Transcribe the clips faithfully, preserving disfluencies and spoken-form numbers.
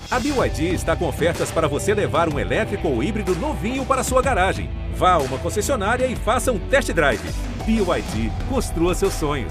A B Y D está com ofertas para você levar um elétrico ou híbrido novinho para sua garagem. Vá a uma concessionária e faça um test drive. B Y D, construa seus sonhos.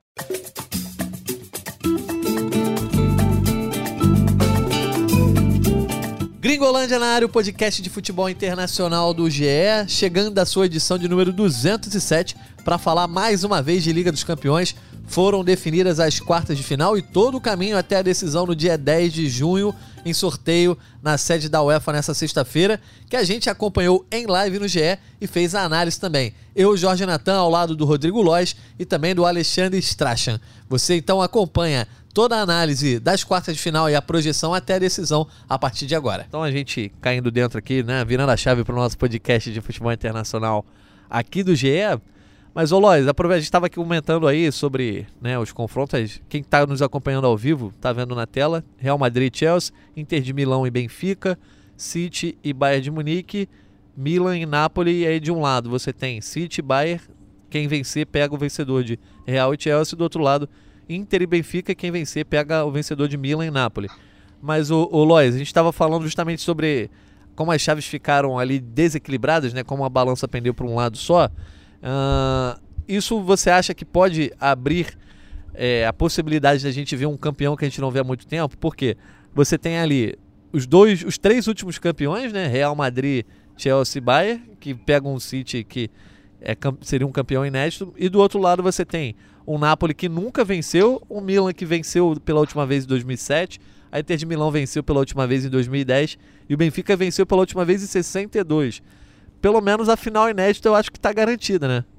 Gringolândia na área, o podcast de futebol internacional do G E, chegando à sua edição de número duzentos e sete para falar mais uma vez de Liga dos Campeões. Foram definidas as quartas de final e todo o caminho até a decisão no dia dez de junho, em sorteio na sede da UEFA nessa sexta-feira, que a gente acompanhou em live no G E e fez a análise também. Eu, Jorge Natan, ao lado do Rodrigo Lois e também do Alexandre Strachan. Você então acompanha toda a análise das quartas de final e a projeção até a decisão a partir de agora. Então a gente caindo dentro aqui, né, virando a chave para o nosso podcast de futebol internacional aqui do G E. Mas, ô Lois, a gente estava aqui comentando aí sobre, né, os confrontos. Quem está nos acompanhando ao vivo está vendo na tela: Real Madrid e Chelsea, Inter de Milão e Benfica, City e Bayern de Munique, Milan e Napoli. E aí de um lado você tem City e Bayern, quem vencer pega o vencedor de Real e Chelsea. Do outro lado, Inter e Benfica, quem vencer pega o vencedor de Milan e Napoli. Mas, ô, ô Lois, a gente estava falando justamente sobre como as chaves ficaram ali desequilibradas, né, como a balança pendeu para um lado só. Uh, isso você acha que pode abrir é, a possibilidade de a gente ver um campeão que a gente não vê há muito tempo? Porque você tem ali os dois, os três últimos campeões, né? Real Madrid, Chelsea e Bayern, que pegam um City que é, seria um campeão inédito, e do outro lado você tem o Napoli, que nunca venceu, o Milan, que venceu pela última vez em dois mil e sete, a Inter de Milão venceu pela última vez em dois mil e dez e o Benfica venceu pela última vez em sessenta e dois. Pelo menos a final inédita eu acho que está garantida, né?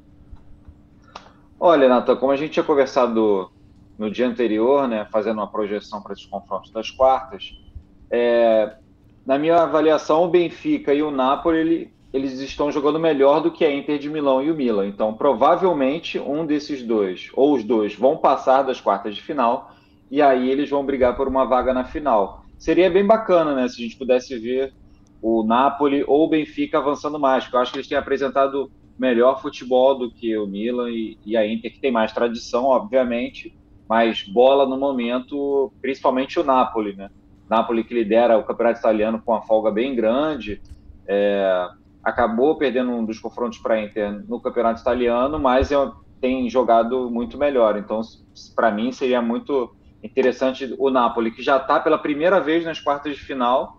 Olha, Nathan, como a gente tinha conversado no dia anterior, né, fazendo uma projeção para esses confrontos das quartas, é, na minha avaliação, o Benfica e o Napoli, ele, eles estão jogando melhor do que a Inter de Milão e o Milan. Então, provavelmente, um desses dois, ou os dois, vão passar das quartas de final, e aí eles vão brigar por uma vaga na final. Seria bem bacana, né, se a gente pudesse ver o Napoli ou o Benfica avançando mais, porque eu acho que eles têm apresentado melhor futebol do que o Milan e, e a Inter, que tem mais tradição, obviamente, mas bola no momento, principalmente o Napoli, né? Napoli, que lidera o campeonato italiano com uma folga bem grande, é, acabou perdendo um dos confrontos para a Inter no campeonato italiano, mas é, tem jogado muito melhor. Então, para mim, seria muito interessante o Napoli, que já está pela primeira vez nas quartas de final,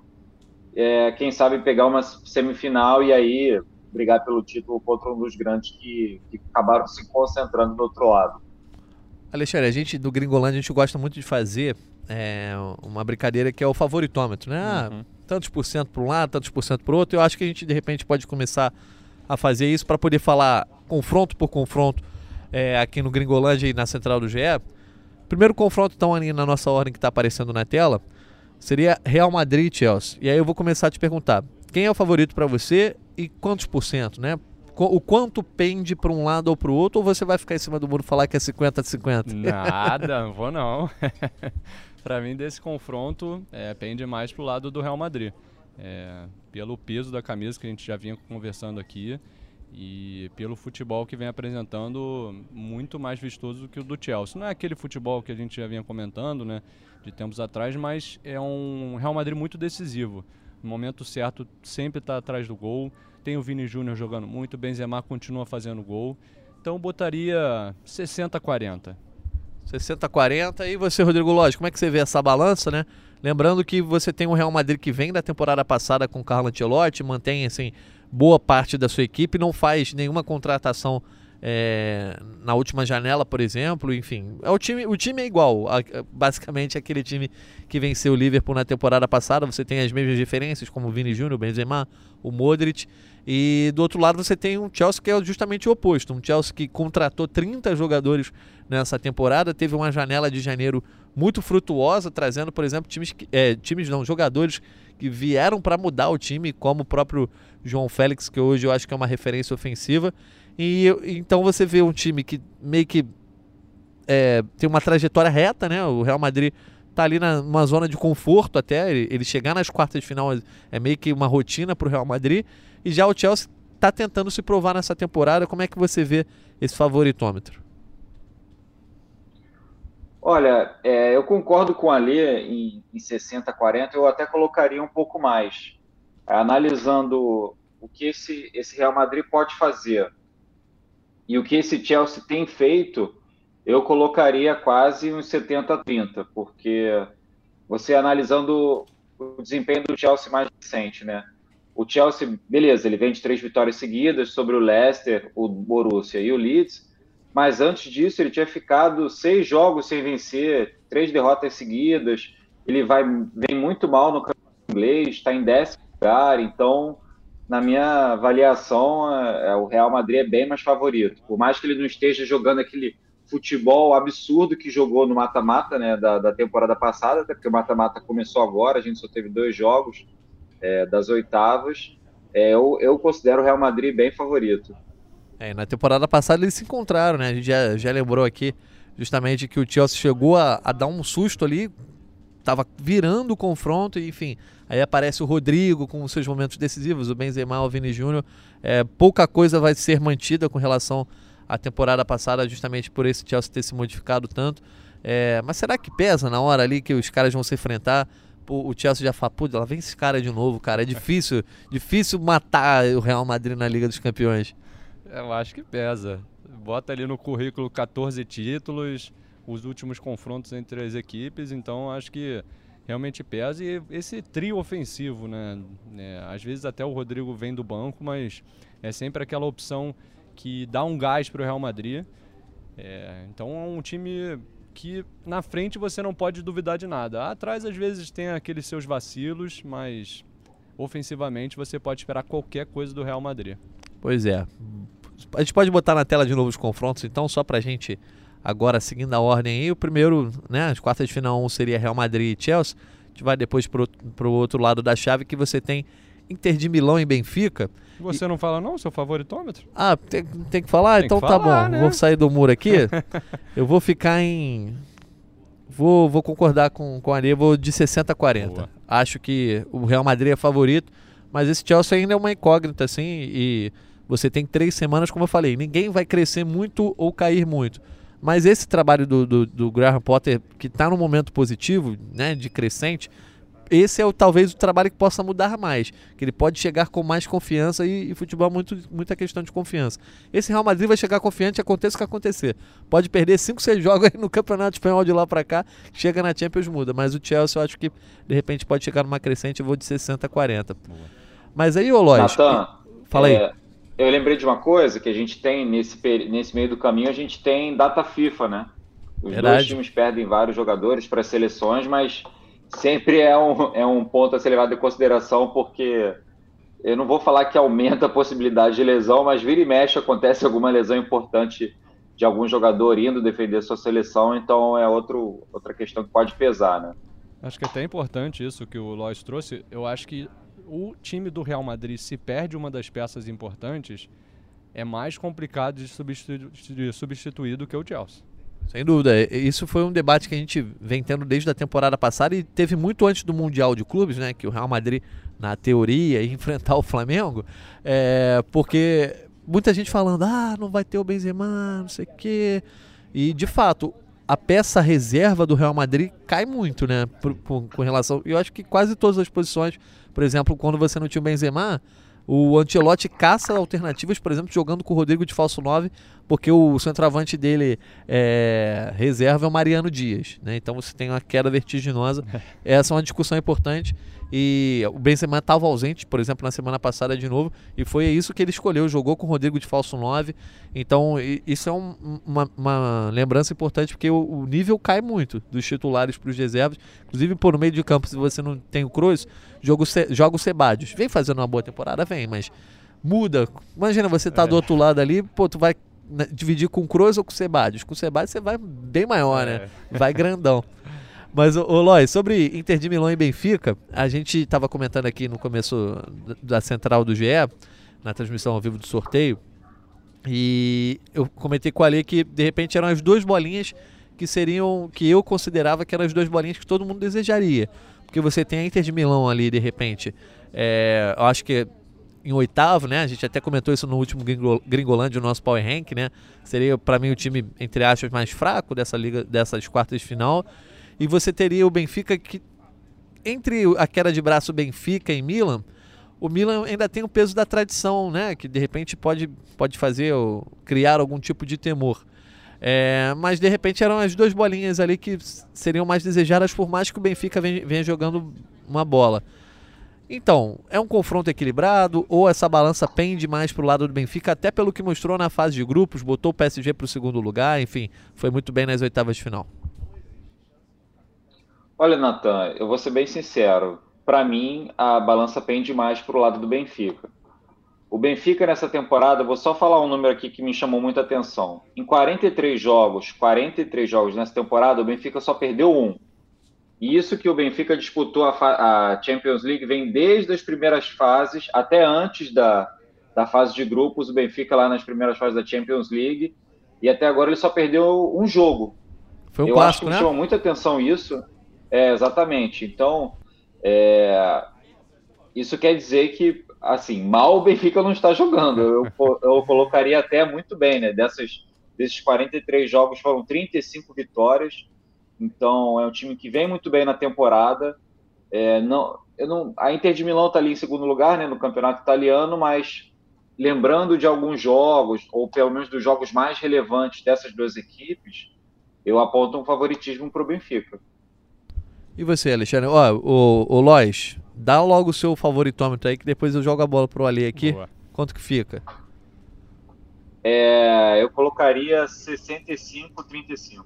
É, quem sabe pegar uma semifinal e aí brigar pelo título contra um dos grandes que, que acabaram se concentrando do outro lado. Alexandre, a gente do Gringolândia, a gente gosta muito de fazer é, uma brincadeira que é o favoritômetro, né? Uhum. Tantos por cento para um lado, tantos por cento para o outro. Eu acho que a gente de repente pode começar a fazer isso para poder falar confronto por confronto é, aqui no Gringolândia e na central do G E. Primeiro confronto, então, ali na nossa ordem que está aparecendo na tela, seria Real Madrid e Chelsea. E aí eu vou começar a te perguntar, quem é o favorito para você e quantos por cento, né? O quanto pende para um lado ou para o outro, ou você vai ficar em cima do muro e falar que é cinquenta a cinquenta? Nada, não vou não. Para mim, desse confronto, é, pende mais para o lado do Real Madrid. É, pelo peso da camisa que a gente já vinha conversando aqui e pelo futebol que vem apresentando, muito mais vistoso do que o do Chelsea. Não é aquele futebol que a gente já vinha comentando, né, de tempos atrás, mas é um Real Madrid muito decisivo. No momento certo, sempre está atrás do gol. Tem o Vini Júnior jogando muito, o Benzema continua fazendo gol. Então botaria sessenta a quarenta. sessenta a quarenta. E você, Rodrigo Lois, como é que você vê essa balança, né? Lembrando que você tem o Real Madrid que vem da temporada passada com o Carlo Ancelotti, mantém assim boa parte da sua equipe, não faz nenhuma contratação é, na última janela, por exemplo, enfim. É o, time, o time é igual, a, basicamente aquele time que venceu o Liverpool na temporada passada. Você tem as mesmas referências, como o Vini Júnior, o Benzema, o Modric. E do outro lado você tem um Chelsea que é justamente o oposto, um Chelsea que contratou trinta jogadores nessa temporada, teve uma janela de janeiro muito frutuosa, trazendo, por exemplo, times, que, é, times não, jogadores que vieram para mudar o time, como o próprio João Félix, que hoje eu acho que é uma referência ofensiva. E então você vê um time que meio que é, tem uma trajetória reta, né? O Real Madrid tá ali na, numa zona de conforto até, ele, ele chegar nas quartas de final é meio que uma rotina para o Real Madrid, e já o Chelsea está tentando se provar nessa temporada. Como é que você vê esse favoritômetro? Olha, é, eu concordo com a Alê em, em sessenta a quarenta, eu até colocaria um pouco mais. Analisando o que esse, esse Real Madrid pode fazer e o que esse Chelsea tem feito, eu colocaria quase uns setenta a trinta, porque você analisando o desempenho do Chelsea mais recente, né? O Chelsea, beleza, ele vem de três vitórias seguidas sobre o Leicester, o Borussia e o Leeds, mas antes disso ele tinha ficado seis jogos sem vencer, três derrotas seguidas, ele vai, vem muito mal no campeonato inglês, está em décimo lugar, então, na minha avaliação, é, o Real Madrid é bem mais favorito. Por mais que ele não esteja jogando aquele futebol absurdo que jogou no mata-mata, né, da, da temporada passada, até porque o mata-mata começou agora, a gente só teve dois jogos é, das oitavas, é, eu, eu considero o Real Madrid bem favorito. É, na temporada passada eles se encontraram, né? A gente já, já lembrou aqui justamente que o Chelsea chegou a, a dar um susto ali, tava virando o confronto, e, enfim, aí aparece o Rodrigo com os seus momentos decisivos, o Benzema, o Vini Júnior, é, pouca coisa vai ser mantida com relação à temporada passada, justamente por esse Chelsea ter se modificado tanto, é, mas será que pesa na hora ali que os caras vão se enfrentar? O Chelsea já fala, pô, lá vem esse cara de novo, cara, é difícil, difícil matar o Real Madrid na Liga dos Campeões. Eu acho que pesa. Bota ali no currículo quatorze títulos, os últimos confrontos entre as equipes, então acho que realmente pesa. E esse trio ofensivo, né? É, às vezes até o Rodrigo vem do banco, mas é sempre aquela opção que dá um gás para o Real Madrid. É, então é um time que na frente você não pode duvidar de nada. Atrás às vezes tem aqueles seus vacilos, mas ofensivamente você pode esperar qualquer coisa do Real Madrid. Pois é. A gente pode botar na tela de novo os confrontos, então, só pra gente agora, seguindo a ordem aí. O primeiro, né, as quartas de final, um seria Real Madrid e Chelsea. A gente vai depois pro, pro outro lado da chave, que você tem Inter de Milão e Benfica. Você e... não fala não, seu favoritômetro? Ah, tem, tem que falar? Tem então que tá falar, bom, né? Vou sair do muro aqui. Eu vou ficar em... Vou, vou concordar com, com a Areia, vou de sessenta a quarenta. Boa. Acho que o Real Madrid é favorito, mas esse Chelsea ainda é uma incógnita, assim, e... Você tem três semanas, como eu falei, ninguém vai crescer muito ou cair muito. Mas esse trabalho do, do, do Graham Potter, que está num momento positivo, né, de crescente, esse é o, talvez o trabalho que possa mudar mais. Que ele pode chegar com mais confiança e, e futebol é muito, muita questão de confiança. Esse Real Madrid vai chegar confiante, aconteça o que acontecer. Pode perder cinco, seis jogos aí no Campeonato Espanhol de lá para cá, chega na Champions, muda. Mas o Chelsea eu acho que de repente pode chegar numa crescente, eu vou de sessenta a quarenta. Mas aí, ô Lois, fala aí. É... Eu lembrei de uma coisa que a gente tem nesse, nesse meio do caminho, a gente tem data FIFA, né? Os Verdade. Dois times perdem vários jogadores para as seleções, mas sempre é um, é um ponto a ser levado em consideração, porque eu não vou falar que aumenta a possibilidade de lesão, mas vira e mexe acontece alguma lesão importante de algum jogador indo defender sua seleção, então é outro, outra questão que pode pesar, né? Acho que é até importante isso que o Lois trouxe. Eu acho que o time do Real Madrid, se perde uma das peças importantes, é mais complicado de substituir, de substituir do que o Chelsea. Sem dúvida. Isso foi um debate que a gente vem tendo desde a temporada passada e teve muito antes do Mundial de Clubes, né? Que o Real Madrid, na teoria, ia enfrentar o Flamengo, é, porque muita gente falando, ah, não vai ter o Benzema, não sei o quê. E, de fato, a peça reserva do Real Madrid cai muito, né? Por, por, com relação... Eu acho que quase todas as posições, por exemplo, quando você não tinha o Benzema, o Ancelotti caça alternativas, por exemplo, jogando com o Rodrigo de falso nove, porque o centroavante dele é, reserva é o Mariano Dias, né? Então você tem uma queda vertiginosa. Essa é uma discussão importante. E o Benzema estava ausente, por exemplo, na semana passada de novo, e foi isso que ele escolheu, jogou com o Rodrigo de falso nove. Então isso é um, uma, uma lembrança importante, porque o, o nível cai muito dos titulares para os reservas. Inclusive por meio de campo, se você não tem o Kroos, joga o, Ce, joga o Ceballos. Vem fazendo uma boa temporada, vem, mas muda. Imagina você tá é. do outro lado ali, pô, tu vai dividir com o Kroos ou com o Ceballos. Com o Ceballos você vai bem maior, é. né? Vai grandão. Mas, ô Lois, sobre Inter de Milão e Benfica, a gente estava comentando aqui no começo da central do G E, na transmissão ao vivo do sorteio, e eu comentei com a Ale que, de repente, eram as duas bolinhas que seriam, que eu considerava que eram as duas bolinhas que todo mundo desejaria. Porque você tem a Inter de Milão ali, de repente, é, eu acho que em oitavo, né? A gente até comentou isso no último Gringo, Gringolândia, o nosso Power Rank, né? Seria, para mim, o time, entre aspas, mais fraco dessa liga, dessas quartas de final. E você teria o Benfica que, entre a queda de braço Benfica e Milan, o Milan ainda tem o peso da tradição, né? Que de repente pode, pode fazer ou criar algum tipo de temor. É, mas de repente eram as duas bolinhas ali que seriam mais desejadas, por mais que o Benfica venha, venha jogando uma bola. Então, é um confronto equilibrado ou essa balança pende mais para o lado do Benfica, até pelo que mostrou na fase de grupos, botou o P S G para o segundo lugar, enfim, foi muito bem nas oitavas de final. Olha, Nathan, eu vou ser bem sincero. Para mim, a balança pende mais para o lado do Benfica. O Benfica nessa temporada, vou só falar um número aqui que me chamou muita atenção. Em quarenta e três jogos, quarenta e três jogos nessa temporada, o Benfica só perdeu um. E isso que o Benfica disputou a, a Champions League vem desde as primeiras fases, até antes da, da fase de grupos, o Benfica lá nas primeiras fases da Champions League, e até agora ele só perdeu um jogo. Foi um Eu clássico, acho que me né? chamou muita atenção isso. É, exatamente. Então, é, isso quer dizer que, assim, mal o Benfica não está jogando. Eu, eu colocaria até muito bem, né? Dessas, desses quarenta e três jogos foram trinta e cinco vitórias. Então, é um time que vem muito bem na temporada. É, não, eu não, a Inter de Milão está ali em segundo lugar, né, no campeonato italiano, mas lembrando de alguns jogos, ou pelo menos dos jogos mais relevantes dessas duas equipes, eu aponto um favoritismo para o Benfica. E você, Alexandre? Ó, o, o Lois, dá logo o seu favoritômetro aí, que depois eu jogo a bola pro Ali aqui. Boa. Quanto que fica? É, eu colocaria sessenta e cinco a trinta e cinco.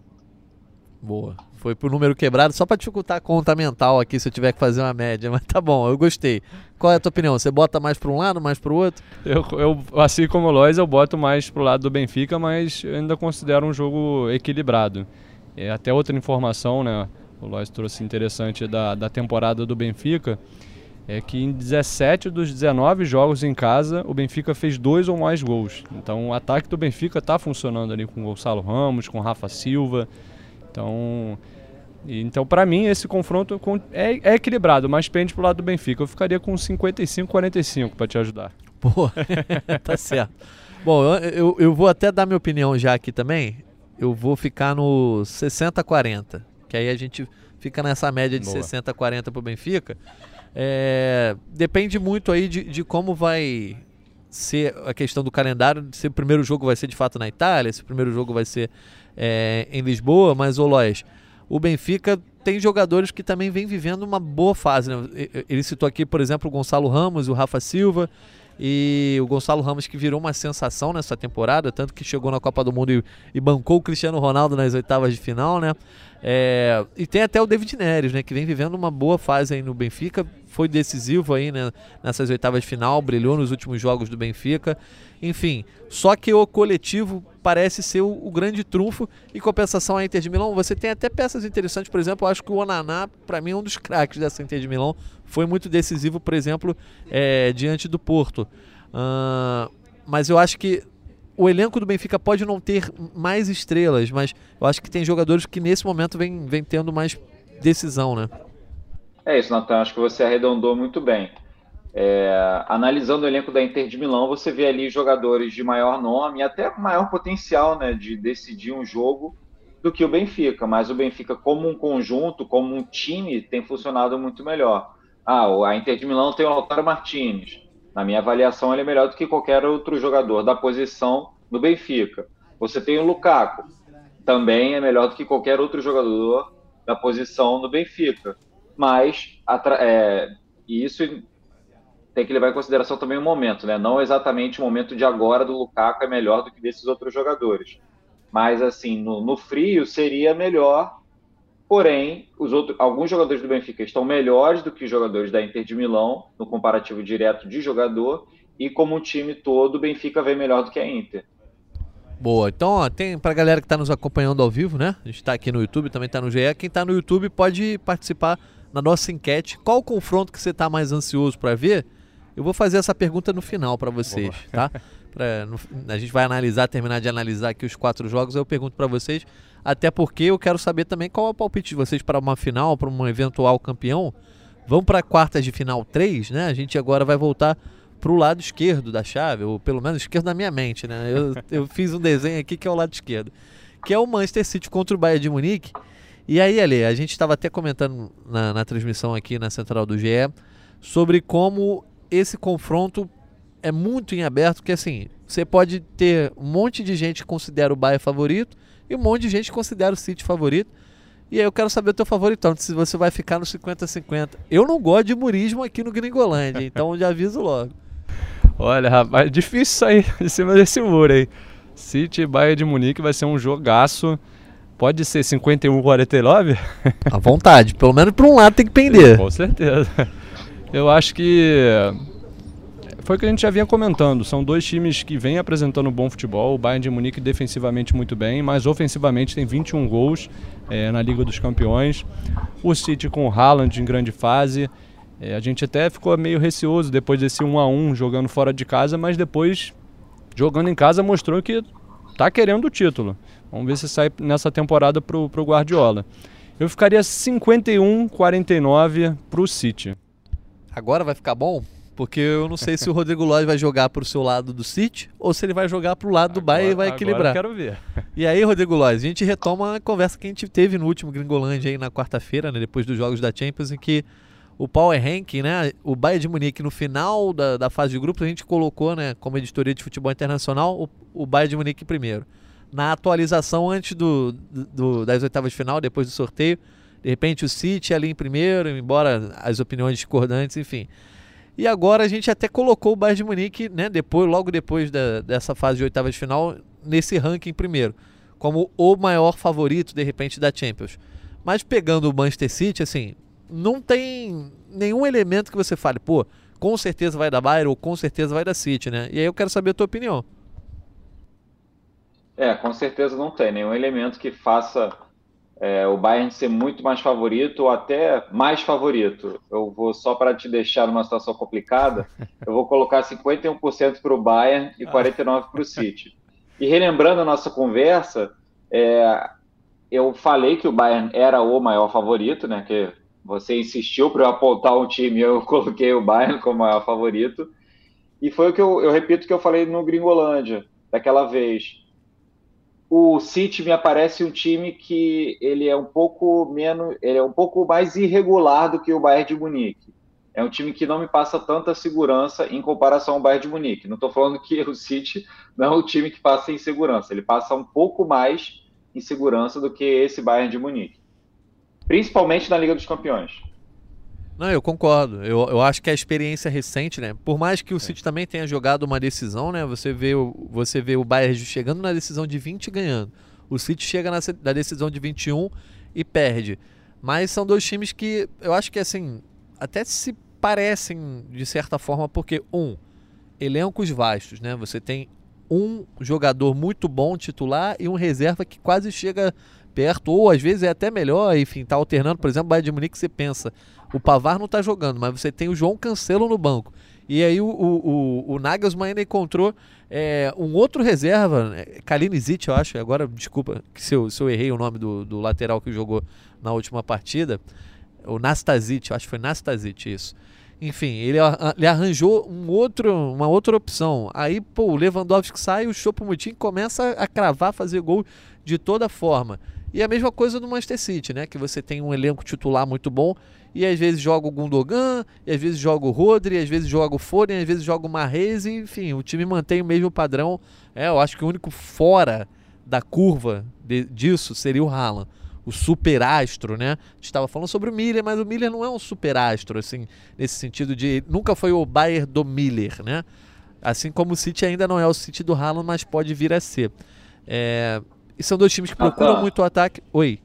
Boa. Foi pro número quebrado, só pra dificultar a conta mental aqui, se eu tiver que fazer uma média. Mas tá bom, eu gostei. Qual é a tua opinião? Você bota mais pra um lado, mais pro outro? Eu, eu, assim como o Lois, eu boto mais pro lado do Benfica, mas eu ainda considero um jogo equilibrado. É, até outra informação, né? O Lois trouxe interessante da, da temporada do Benfica, é que em dezessete dos dezenove jogos em casa, o Benfica fez dois ou mais gols. Então o ataque do Benfica está funcionando ali com o Gonçalo Ramos, com o Rafa Silva. Então, então para mim, esse confronto é, é equilibrado, mas pende pro lado do Benfica. Eu ficaria com cinquenta e cinco a quarenta e cinco para te ajudar. Pô, tá certo. Bom, eu, eu, eu vou até dar minha opinião já aqui também. Eu vou ficar no sessenta a quarenta. Que aí a gente fica nessa média de Boa. sessenta a quarenta para o Benfica. É, depende muito aí de, de como vai ser a questão do calendário, se o primeiro jogo vai ser de fato na Itália, se o primeiro jogo vai ser é, em Lisboa, mas, ô Lois, o Benfica tem jogadores que também vem vivendo uma boa fase, né? Ele citou aqui, por exemplo, o Gonçalo Ramos, o Rafa Silva, e o Gonçalo Ramos que virou uma sensação nessa temporada, tanto que chegou na Copa do Mundo e, e bancou o Cristiano Ronaldo nas oitavas de final, né? É, e tem até o David Neres, né, que vem vivendo uma boa fase aí no Benfica, foi decisivo aí, né, nessas oitavas de final, brilhou nos últimos jogos do Benfica, enfim, só que o coletivo parece ser o, o grande trunfo. Em compensação à Inter de Milão, você tem até peças interessantes, por exemplo, eu acho que o Onaná, para mim, é um dos craques dessa Inter de Milão, foi muito decisivo, por exemplo, é, diante do Porto, uh, mas eu acho que o elenco do Benfica pode não ter mais estrelas, mas eu acho que tem jogadores que nesse momento vem, vem tendo mais decisão, né? É isso, Nathan, acho que você arredondou muito bem. É, analisando o elenco da Inter de Milão, você vê ali jogadores de maior nome e até maior potencial, né, de decidir um jogo do que o Benfica, mas o Benfica como um conjunto, como um time, tem funcionado muito melhor. Ah, a Inter de Milão tem o Lautaro Martinez. Na minha avaliação, ele é melhor do que qualquer outro jogador da posição no Benfica. Você tem o Lukaku, também é melhor do que qualquer outro jogador da posição no Benfica. Mas é, isso tem que levar em consideração também o momento, né? Não exatamente o momento de agora do Lukaku é melhor do que desses outros jogadores. Mas, assim, no, no frio seria melhor. Porém, os outros, alguns jogadores do Benfica estão melhores do que os jogadores da Inter de Milão, no comparativo direto de jogador, e como o time todo, o Benfica vem melhor do que a Inter. Boa, então ó, tem pra galera que está nos acompanhando ao vivo, né? A gente está aqui no YouTube, também está no G E. Quem está no YouTube pode participar na nossa enquete. Qual o confronto que você está mais ansioso para ver? Eu vou fazer essa pergunta no final para vocês, Boa. tá? Pra, no, a gente vai analisar, terminar de analisar aqui os quatro jogos, eu pergunto para vocês, até porque eu quero saber também qual é o palpite de vocês para uma final, para um eventual campeão. Vamos para quartas de final três, né? A gente agora vai voltar pro lado esquerdo da chave, ou pelo menos esquerdo na minha mente, né? Eu, eu fiz um desenho aqui que é o lado esquerdo, que é o Manchester City contra o Bayern de Munique. E aí, Ale, a gente estava até comentando na, na transmissão aqui na Central do G E sobre como esse confronto é muito em aberto, que assim, você pode ter um monte de gente que considera o Bayern favorito e um monte de gente que considera o City favorito. E aí eu quero saber o teu favoritão, se você vai ficar no cinquenta a cinquenta. Eu não gosto de murismo aqui no Gringolândia, então já aviso logo. Olha, rapaz, difícil sair de cima desse muro aí. City e Bayern de Munique vai ser um jogaço. Pode ser cinquenta e um a quarenta e nove? À vontade, pelo menos para um lado tem que pender. Com certeza. Eu acho que foi o que a gente já vinha comentando. São dois times que vêm apresentando bom futebol. O Bayern de Munique defensivamente muito bem, mas ofensivamente tem vinte e um gols é, na Liga dos Campeões. O City com o Haaland em grande fase. É, a gente até ficou meio receoso depois desse um a um jogando fora de casa, mas depois, jogando em casa, mostrou que está querendo o título. Vamos ver se sai nessa temporada para o Guardiola. Eu ficaria cinquenta e um a quarenta e nove para o City. Agora vai ficar bom? Porque eu não sei se o Rodrigo Lóis vai jogar para o seu lado do City ou se ele vai jogar para o lado do Bayern e vai equilibrar. Agora eu quero ver. E aí, Rodrigo Lóis, a gente retoma a conversa que a gente teve no último Gringolândia aí na quarta-feira, né, depois dos jogos da Champions, em que o Power Ranking, né, o Bayern de Munique no final da, da fase de grupos, a gente colocou, né, como editoria de futebol internacional, o, o Bayern de Munique primeiro. Na atualização antes do, do, das oitavas de final, depois do sorteio, de repente o City ali em primeiro, embora as opiniões discordantes, enfim. E agora a gente até colocou o Bayern de Munique, né, depois, logo depois da, dessa fase de oitavas de final, nesse ranking primeiro, como o maior favorito, de repente, da Champions. Mas pegando o Manchester City, assim, não tem nenhum elemento que você fale, pô, com certeza vai da Bayern ou com certeza vai da City, né? E aí eu quero saber a tua opinião. É, com certeza não tem nenhum elemento que faça é, o Bayern ser muito mais favorito ou até mais favorito. Eu vou, só para te deixar numa situação complicada, eu vou colocar cinquenta e um por cento para o Bayern e quarenta e nove por cento para o City. E relembrando a nossa conversa, é, eu falei que o Bayern era o maior favorito, né? Que você insistiu para eu apontar um time e eu coloquei o Bayern como maior favorito. E foi o que eu, eu repito que eu falei no Gringolândia, daquela vez. O City me aparece um time que ele é um pouco menos, ele é um pouco mais irregular do que o Bayern de Munique. É um time que não me passa tanta segurança em comparação ao Bayern de Munique. Não estou falando que o City não é um time que passa insegurança, ele passa um pouco mais insegurança do que esse Bayern de Munique, principalmente na Liga dos Campeões. Não, eu concordo. Eu, eu acho que a experiência recente, né? Por mais que o City também tenha jogado uma decisão, né? Você vê o, você vê o Bayern chegando na decisão de vinte e ganhando. O City chega na, na decisão de vinte e um e perde. Mas são dois times que eu acho que, assim, até se parecem de certa forma, porque, um, elencos vastos, né? Você tem um jogador muito bom titular e um reserva que quase chega perto, ou às vezes é até melhor, enfim, tá alternando. Por exemplo, o Bayern de Munique, você pensa, o Pavard não tá jogando, mas você tem o João Cancelo no banco. E aí o, o, o, o Nagelsmann ainda encontrou é, um outro reserva, Kalinic, eu acho, agora, desculpa se eu, se eu errei o nome do, do lateral que jogou na última partida, o Nastasic, eu acho que foi Nastasic, isso. Enfim, ele, ele arranjou um outro, uma outra opção. Aí, pô, o Lewandowski sai, o Choupo-Moting começa a cravar, fazer gol de toda forma. E a mesma coisa do Manchester City, né? Que você tem um elenco titular muito bom e às vezes joga o Gundogan, e às vezes joga o Rodri, às vezes joga o Foden, às vezes joga o Mahrez, e enfim, o time mantém o mesmo padrão. É, eu acho que o único fora da curva de, disso seria o Haaland, o superastro, né? A gente estava falando sobre o Miller, mas o Miller não é um superastro, assim, nesse sentido de... Nunca foi o Bayern do Miller, né? Assim como o City ainda não é o City do Haaland, mas pode vir a ser. É... E são dois times que procuram ah, tá. muito o ataque. Oi.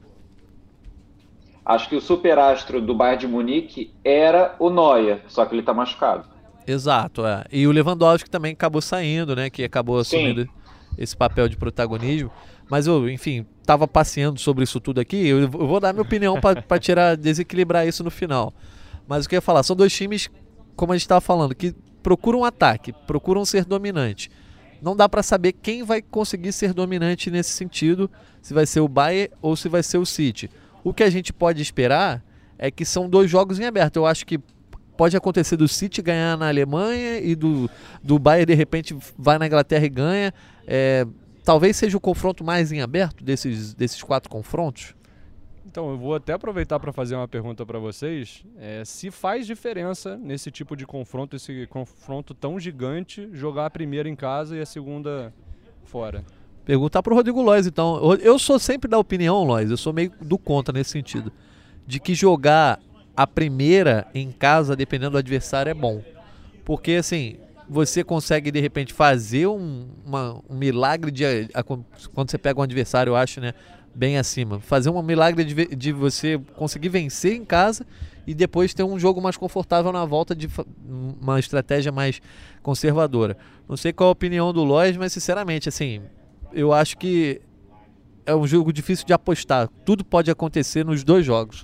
Acho que o superastro do Bayern de Munique era o Neuer, só que ele está machucado. Exato, é. E o Lewandowski também acabou saindo, né? Que acabou assumindo Sim. esse papel de protagonismo. Mas eu, enfim, estava passeando sobre isso tudo aqui. Eu, eu vou dar minha opinião para tirar, desequilibrar isso no final. Mas o que eu ia falar, são dois times, como a gente estava falando, que procuram ataque, procuram ser dominantes. Não dá para saber quem vai conseguir ser dominante nesse sentido, se vai ser o Bayern ou se vai ser o City. O que a gente pode esperar é que são dois jogos em aberto. Eu acho que pode acontecer do City ganhar na Alemanha e do, do Bayern de repente vai na Inglaterra e ganha. É, talvez seja o confronto mais em aberto desses, desses quatro confrontos. Então, eu vou até aproveitar para fazer uma pergunta para vocês. É, se faz diferença nesse tipo de confronto, esse confronto tão gigante, jogar a primeira em casa e a segunda fora? Perguntar para o Rodrigo Lois, então. Eu sou sempre da opinião, Lois, eu sou meio do contra nesse sentido, de que jogar a primeira em casa, dependendo do adversário, é bom. Porque, assim, você consegue, de repente, fazer um, uma, um milagre de... A, quando você pega um adversário, eu acho, né? Bem acima. Fazer um milagre de, de você conseguir vencer em casa e depois ter um jogo mais confortável na volta, de uma estratégia mais conservadora. Não sei qual a opinião do Lois, mas sinceramente, assim, eu acho que é um jogo difícil de apostar. Tudo pode acontecer nos dois jogos.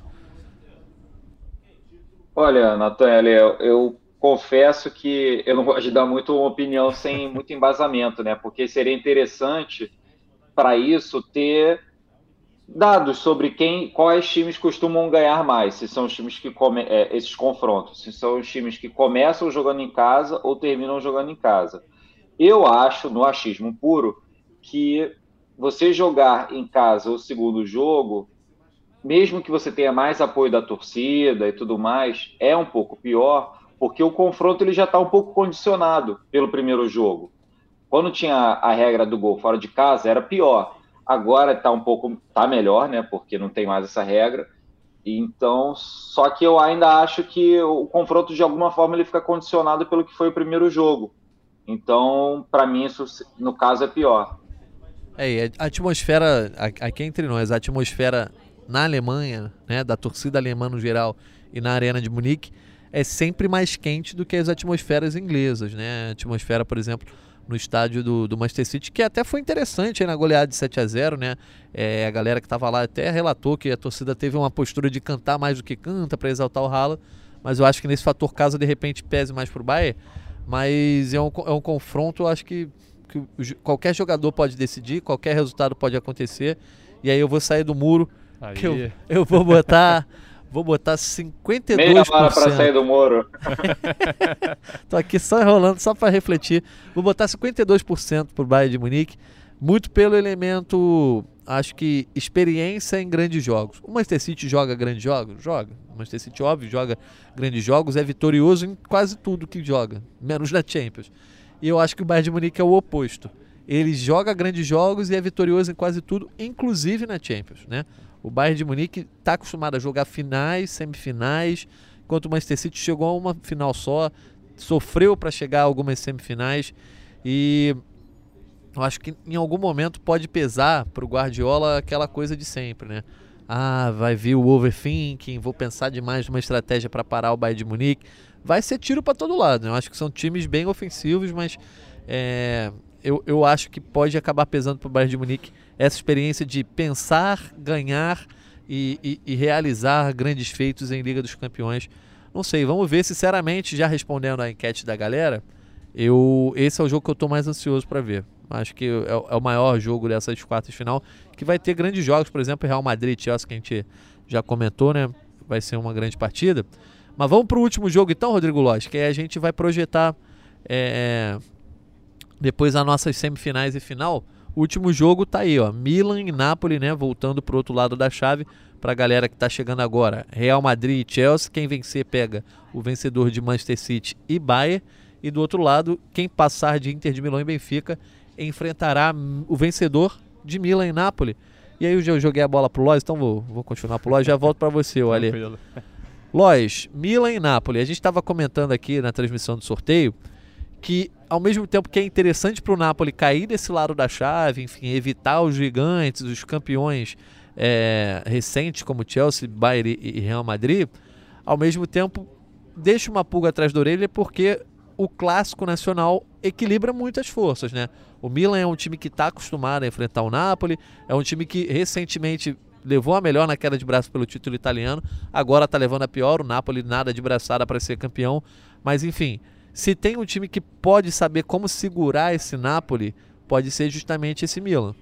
Olha, Nathaniel, eu, eu confesso que eu não gosto de dar muito uma opinião sem muito embasamento, né? Porque seria interessante para isso ter dados sobre quem, quais times costumam ganhar mais, se são os times que come, é, esses confrontos, se são os times que começam jogando em casa ou terminam jogando em casa. Eu acho, no achismo puro, que você jogar em casa o segundo jogo, mesmo que você tenha mais apoio da torcida e tudo mais, é um pouco pior, porque o confronto ele já está um pouco condicionado pelo primeiro jogo. Quando tinha a regra do gol fora de casa, era pior. Agora está um pouco, tá melhor, né? Porque não tem mais essa regra. Então, só que eu ainda acho que o confronto de alguma forma ele fica condicionado pelo que foi o primeiro jogo. Então, para mim isso no caso é pior. É, a atmosfera aqui entre nós, a atmosfera na Alemanha, né, da torcida alemã no geral e na Arena de Munique é sempre mais quente do que as atmosferas inglesas, né? A atmosfera, por exemplo, no estádio do, do Manchester City, que até foi interessante aí na goleada de sete a zero, né? É, a galera que estava lá até relatou que a torcida teve uma postura de cantar mais do que canta para exaltar o Haaland, mas eu acho que nesse fator casa de repente pese mais pro Bayern, mas é um, é um confronto, eu acho que, que qualquer jogador pode decidir, qualquer resultado pode acontecer, e aí eu vou sair do muro, aí. que eu, eu vou botar... Vou botar cinquenta e dois por cento. Meia hora para sair do muro. Tô aqui só enrolando, só para refletir. Vou botar cinquenta e dois por cento pro Bayern de Munique, muito pelo elemento, acho que, experiência em grandes jogos. O Manchester City joga grandes jogos? Joga. O Manchester City, óbvio, joga grandes jogos, é vitorioso em quase tudo que joga, menos na Champions. E eu acho que o Bayern de Munique é o oposto. Ele joga grandes jogos e é vitorioso em quase tudo, inclusive na Champions, né? O Bayern de Munique está acostumado a jogar finais, semifinais, enquanto o Manchester City chegou a uma final só, sofreu para chegar a algumas semifinais e eu acho que em algum momento pode pesar para o Guardiola aquela coisa de sempre, né? Ah, vai vir o overthinking, vou pensar demais numa estratégia para parar o Bayern de Munique. Vai ser tiro para todo lado, né? Eu acho que são times bem ofensivos, mas é, eu, eu acho que pode acabar pesando para o Bayern de Munique essa experiência de pensar, ganhar e, e, e realizar grandes feitos em Liga dos Campeões. Não sei, vamos ver. Sinceramente, já respondendo à enquete da galera, eu, esse é o jogo que eu estou mais ansioso para ver. Acho que é, é o maior jogo dessas quartas de final, que vai ter grandes jogos, por exemplo, Real Madrid e Chelsea, que a gente já comentou, né? Vai ser uma grande partida. Mas vamos para o último jogo então, Rodrigo Lois, que aí a gente vai projetar é, depois as nossas semifinais e final. O último jogo tá aí, ó, Milan e Napoli, né, voltando pro outro lado da chave, pra galera que tá chegando agora, Real Madrid e Chelsea, quem vencer pega o vencedor de Manchester City e Bayern, e do outro lado, quem passar de Inter de Milão e Benfica, enfrentará o vencedor de Milan e Napoli. E aí eu joguei a bola pro Lois, então vou, vou continuar pro Lois, já volto pra você, olha. Lois, Milan e Napoli, a gente tava comentando aqui na transmissão do sorteio, que ao mesmo tempo que é interessante para o Napoli cair desse lado da chave, enfim, evitar os gigantes, os campeões é, recentes como Chelsea, Bayern e Real Madrid, ao mesmo tempo deixa uma pulga atrás da orelha porque o clássico nacional equilibra muitas forças, né? O Milan é um time que está acostumado a enfrentar o Napoli, é um time que recentemente levou a melhor na queda de braço pelo título italiano, agora está levando a pior, o Napoli nada de braçada para ser campeão, mas enfim... Se tem um time que pode saber como segurar esse Napoli, pode ser justamente esse Milan.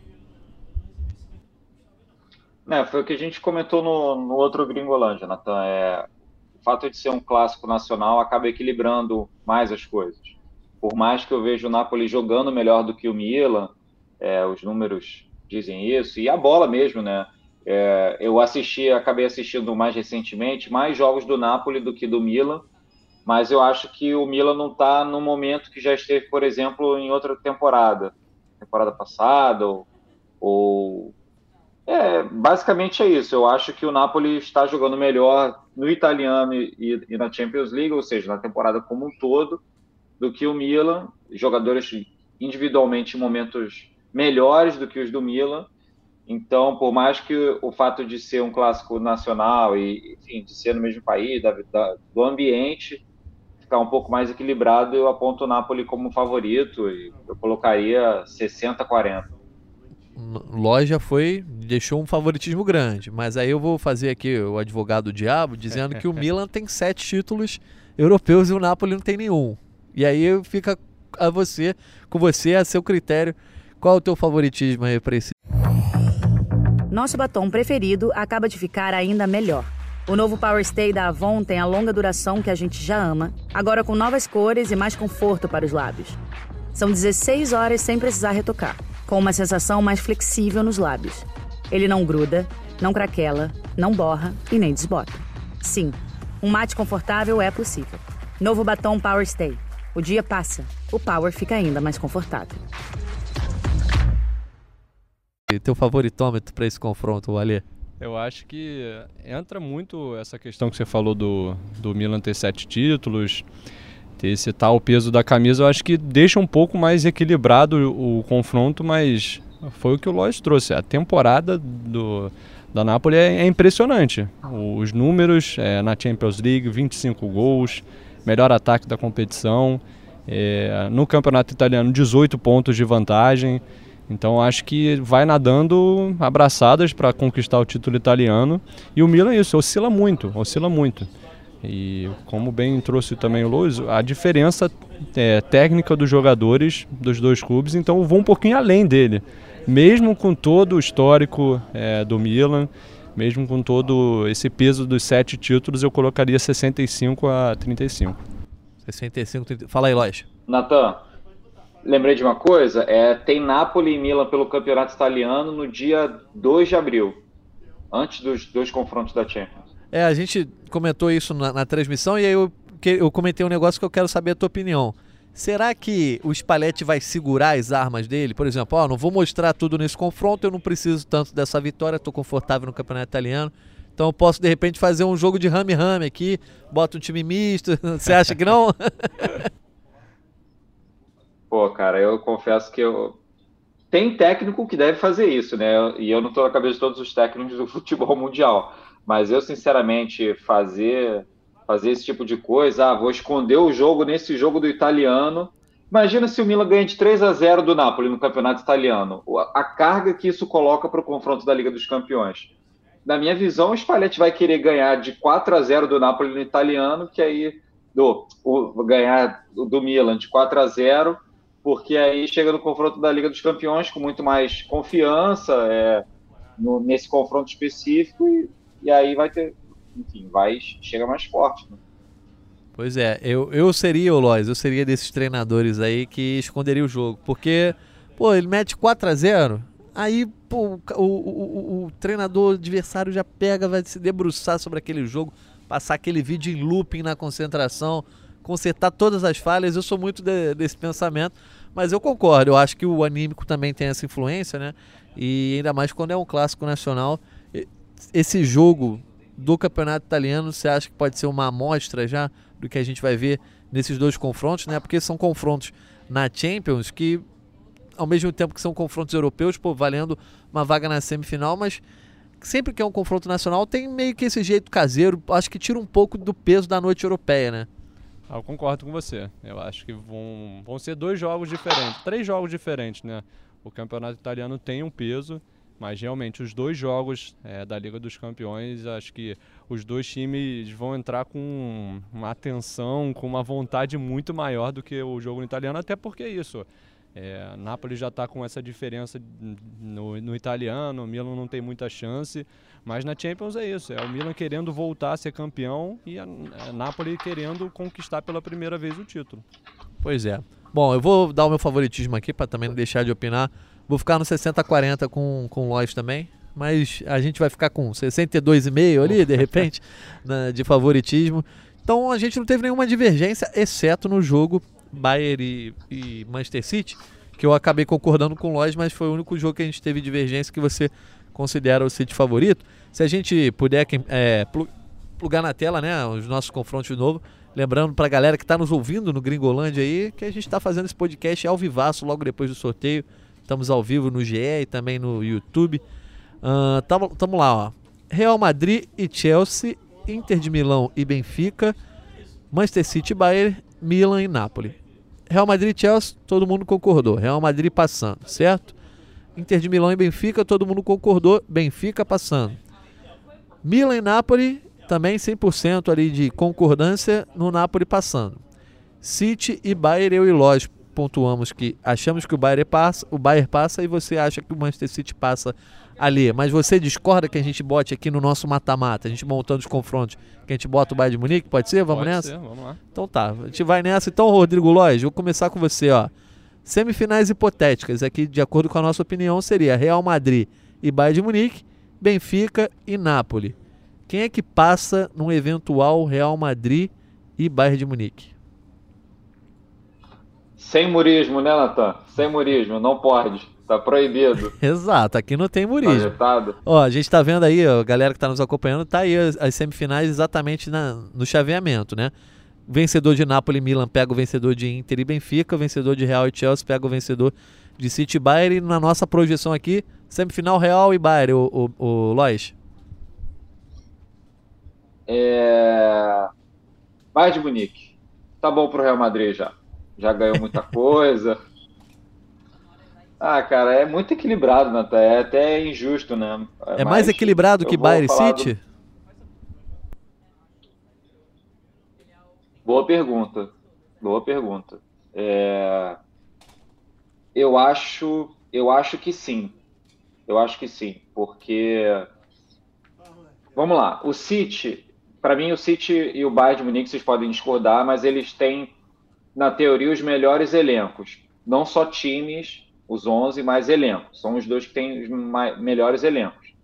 É, foi o que a gente comentou no, no outro Gringolândia, Nathan. É, fato de ser um clássico nacional acaba equilibrando mais as coisas. Por mais que eu veja o Napoli jogando melhor do que o Milan, é, os números dizem isso, e a bola mesmo, né? É, eu assisti, acabei assistindo mais recentemente, mais jogos do Napoli do que do Milan, mas eu acho que o Milan não está no momento que já esteve, por exemplo, em outra temporada, temporada passada, ou, ou... É, basicamente é isso. Eu acho que o Napoli está jogando melhor no italiano e, e na Champions League, ou seja, na temporada como um todo, do que o Milan, jogadores individualmente em momentos melhores do que os do Milan. Então, por mais que o fato de ser um clássico nacional e, enfim, de ser no mesmo país, da, da, do ambiente ficar um pouco mais equilibrado, eu aponto o Napoli como favorito e eu colocaria sessenta a quarenta. Loja foi, deixou um favoritismo grande, mas aí eu vvou fazer aqui o advogado do diabo, dizendo que o Milan tem sete títulos europeus e o Napoli não tem nenhum. E aí fica a você, com você, a seu critério, qual é o teu favoritismo aí para esse? Nosso batom preferido acaba de ficar ainda melhor. O novo Power Stay da Avon tem a longa duração que a gente já ama, agora com novas cores e mais conforto para os lábios. São dezesseis horas sem precisar retocar, com uma sensação mais flexível nos lábios. Ele não gruda, não craquela, não borra e nem desbota. Sim, um mate confortável é possível. Novo batom Power Stay. O dia passa, o Power fica ainda mais confortável. E teu favoritômetro para esse confronto, Ale? Eu acho que entra muito essa questão que você falou do, do Milan ter sete títulos, ter esse tal peso da camisa. Eu acho que deixa um pouco mais equilibrado o, o confronto, mas foi o que o Lois trouxe. A temporada do, da Napoli é, é impressionante. Os números é, na Champions League, vinte e cinco gols, melhor ataque da competição. É, no campeonato italiano, dezoito pontos de vantagem. Então acho que vai nadando abraçadas para conquistar o título italiano. E o Milan isso, oscila muito, oscila muito. E como bem trouxe também o Luiz, a diferença é, técnica dos jogadores dos dois clubes, então eu vou um pouquinho além dele. Mesmo com todo o histórico é, do Milan, mesmo com todo esse peso dos sete títulos, eu colocaria sessenta e cinco a trinta e cinco. sessenta e cinco, trinta... Fala aí, Lois. Natan, lembrei de uma coisa, é, tem Napoli e Milan pelo campeonato italiano no dia dois de abril, antes dos dois confrontos da Champions. É, a gente comentou isso na, na transmissão e aí eu, que, eu comentei um negócio que eu quero saber a tua opinião. Será que o Spalletti vai segurar as armas dele? Por exemplo, ó, não vou mostrar tudo nesse confronto, eu não preciso tanto dessa vitória, estou confortável no campeonato italiano, então eu posso de repente fazer um jogo de rame-rame aqui, bota um time misto, você acha que não? Pô, cara, eu confesso que eu... Tem técnico que deve fazer isso, né? E eu não estou na cabeça de todos os técnicos do futebol mundial. Mas eu, sinceramente, fazer, fazer esse tipo de coisa, ah, vou esconder o jogo nesse jogo do italiano. Imagina se o Milan ganha de três a zero do Napoli no campeonato italiano. A carga que isso coloca para o confronto da Liga dos Campeões. Na minha visão, o Spalletti vai querer ganhar de quatro a zero do Napoli no italiano, que aí do, o, ganhar do Milan de quatro a zero, porque aí chega no confronto da Liga dos Campeões com muito mais confiança é, no, nesse confronto específico e, e aí vai ter, enfim, vai, chega mais forte. Né? Pois é, eu, eu seria, o Lois, eu seria desses treinadores aí que esconderia o jogo, porque, pô, ele mete quatro a zero, aí, pô, o, o, o, o treinador adversário já pega, vai se debruçar sobre aquele jogo, passar aquele vídeo em looping na concentração, consertar todas as falhas. Eu sou muito de, desse pensamento, mas eu concordo, eu acho que o anímico também tem essa influência, né? E ainda mais quando é um clássico nacional. Esse jogo do campeonato italiano, você acha que pode ser uma amostra já do que a gente vai ver nesses dois confrontos, né? Porque são confrontos na Champions que, ao mesmo tempo que são confrontos europeus, pô, valendo uma vaga na semifinal, mas sempre que é um confronto nacional tem meio que esse jeito caseiro, acho que tira um pouco do peso da noite europeia, né? Eu concordo com você. Eu acho que vão, vão ser dois jogos diferentes, três jogos diferentes, né? O campeonato italiano tem um peso, mas realmente os dois jogos é, da Liga dos Campeões, acho que os dois times vão entrar com uma atenção, com uma vontade muito maior do que o jogo no italiano, até porque é isso. É, Napoli já está com essa diferença no, no italiano, o Milan não tem muita chance, mas na Champions é isso, é o Milan querendo voltar a ser campeão e a, a Napoli querendo conquistar pela primeira vez o título. Pois é. Bom, eu vou dar o meu favoritismo aqui para também não deixar de opinar. Vou ficar no sessenta a quarenta com, com o Lois também, mas a gente vai ficar com sessenta e dois vírgula cinco ali, de repente, na, de favoritismo. Então a gente não teve nenhuma divergência, exceto no jogo Bayern e, e Manchester City, que eu acabei concordando com o Lois, mas foi o único jogo que a gente teve divergência que você considera o City favorito. Se a gente puder é, plugar na tela, né, os nossos confrontos de novo, lembrando pra galera que tá nos ouvindo no Gringolândia aí, que a gente tá fazendo esse podcast ao vivaço logo depois do sorteio. Estamos ao vivo no G E e também no YouTube. Uh, tamo, tamo lá, ó. Real Madrid e Chelsea, Inter de Milão e Benfica, Manchester City e Bayern, Milan e Napoli. Real Madrid e Chelsea, todo mundo concordou. Real Madrid passando, certo? Inter de Milão e Benfica, todo mundo concordou. Benfica passando. Milan e Napoli, também cem por cento ali de concordância no Napoli passando. City e Bayern, eu e Lois pontuamos que achamos que o Bayern passa, o Bayern passa e você acha que o Manchester City passa ali. Mas você discorda que a gente bote aqui no nosso mata-mata, a gente montando os confrontos, que a gente bota o Bayern de Munique? Pode ser? Vamos Pode nessa? ser, vamos lá. Então tá, a gente vai nessa. Então, Rodrigo Lois, vou começar com você, ó. Semifinais hipotéticas, aqui de acordo com a nossa opinião, seria Real Madrid e Bayern de Munique, Benfica e Napoli. Quem é que passa num eventual Real Madrid e Bayern de Munique? Sem murismo, né, Natan? Sem murismo, não pode. Tá proibido. Exato, aqui não tem murismo. Projetado. Ó, a gente tá vendo aí, ó, a galera que tá nos acompanhando, tá aí as, as semifinais exatamente na, no chaveamento, né? Vencedor de Napoli e Milan pega o vencedor de Inter e Benfica, o vencedor de Real e Chelsea pega o vencedor de City e Bayern. E na nossa projeção aqui, semifinal Real e Bayern, o, o, o Lois. É... Bayern de Munique. Tá bom pro Real Madrid já. Já ganhou muita coisa. Ah, cara, é muito equilibrado, Natan. É até injusto, né? É Mas mais equilibrado que Bayern e City? Do... Boa pergunta. Boa pergunta. É... Eu acho, eu acho que sim. Eu acho que sim, porque vamos lá. O City, para mim, o City e o Bayern de Munique, vocês podem discordar, mas eles têm, na teoria, os melhores elencos. Não só times, os onze, mas elencos. São os dois que têm os melhores elencos.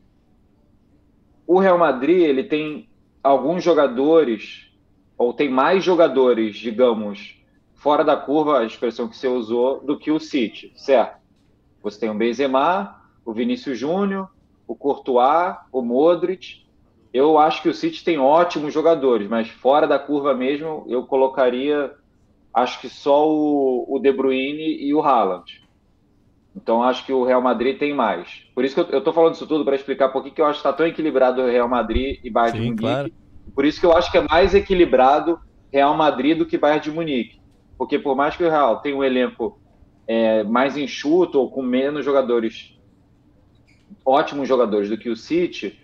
O Real Madrid, ele tem alguns jogadores, ou tem mais jogadores, digamos, fora da curva, a expressão que você usou, do que o City, certo? Você tem o Benzema, o Vinícius Júnior, o Courtois, o Modric. Eu acho que o City tem ótimos jogadores, mas fora da curva mesmo, eu colocaria, acho que só o, o De Bruyne e o Haaland. Então, acho que o Real Madrid tem mais. Por isso que eu estou falando isso tudo para explicar por que que eu acho que está tão equilibrado o Real Madrid e Bayern de Munique. Claro. Por isso que eu acho que é mais equilibrado Real Madrid do que Bayern de Munique. Porque por mais que o Real tenha um elenco é, mais enxuto ou com menos jogadores, ótimos jogadores do que o City,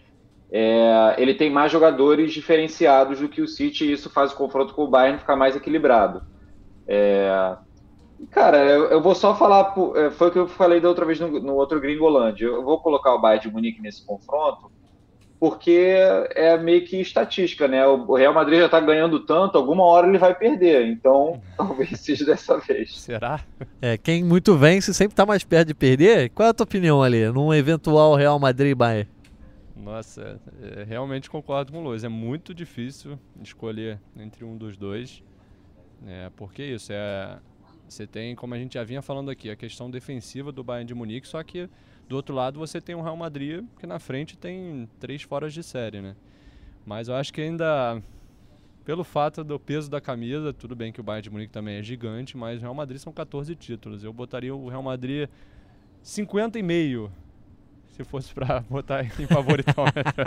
é, ele tem mais jogadores diferenciados do que o City e isso faz o confronto com o Bayern ficar mais equilibrado. É... Cara, eu, eu vou só falar, foi o que eu falei da outra vez no, no outro Gringolândia, eu vou colocar o Bayern de Munique nesse confronto, porque é meio que estatística, né? O Real Madrid já tá ganhando tanto, alguma hora ele vai perder, então talvez seja dessa vez. Será? É, quem muito vence sempre tá mais perto de perder. Qual é a tua opinião ali, num eventual Real Madrid e Bayern? Nossa, é, realmente concordo com o Luiz, é muito difícil escolher entre um dos dois, é, porque isso, é, você tem, como a gente já vinha falando aqui, a questão defensiva do Bayern de Munique, só que do outro lado você tem o Real Madrid, que na frente tem três foras de série, né? Mas eu acho que ainda, pelo fato do peso da camisa, tudo bem que o Bayern de Munique também é gigante, mas o Real Madrid são catorze títulos. Eu botaria o Real Madrid cinquenta e meio, se fosse pra botar em favoritão.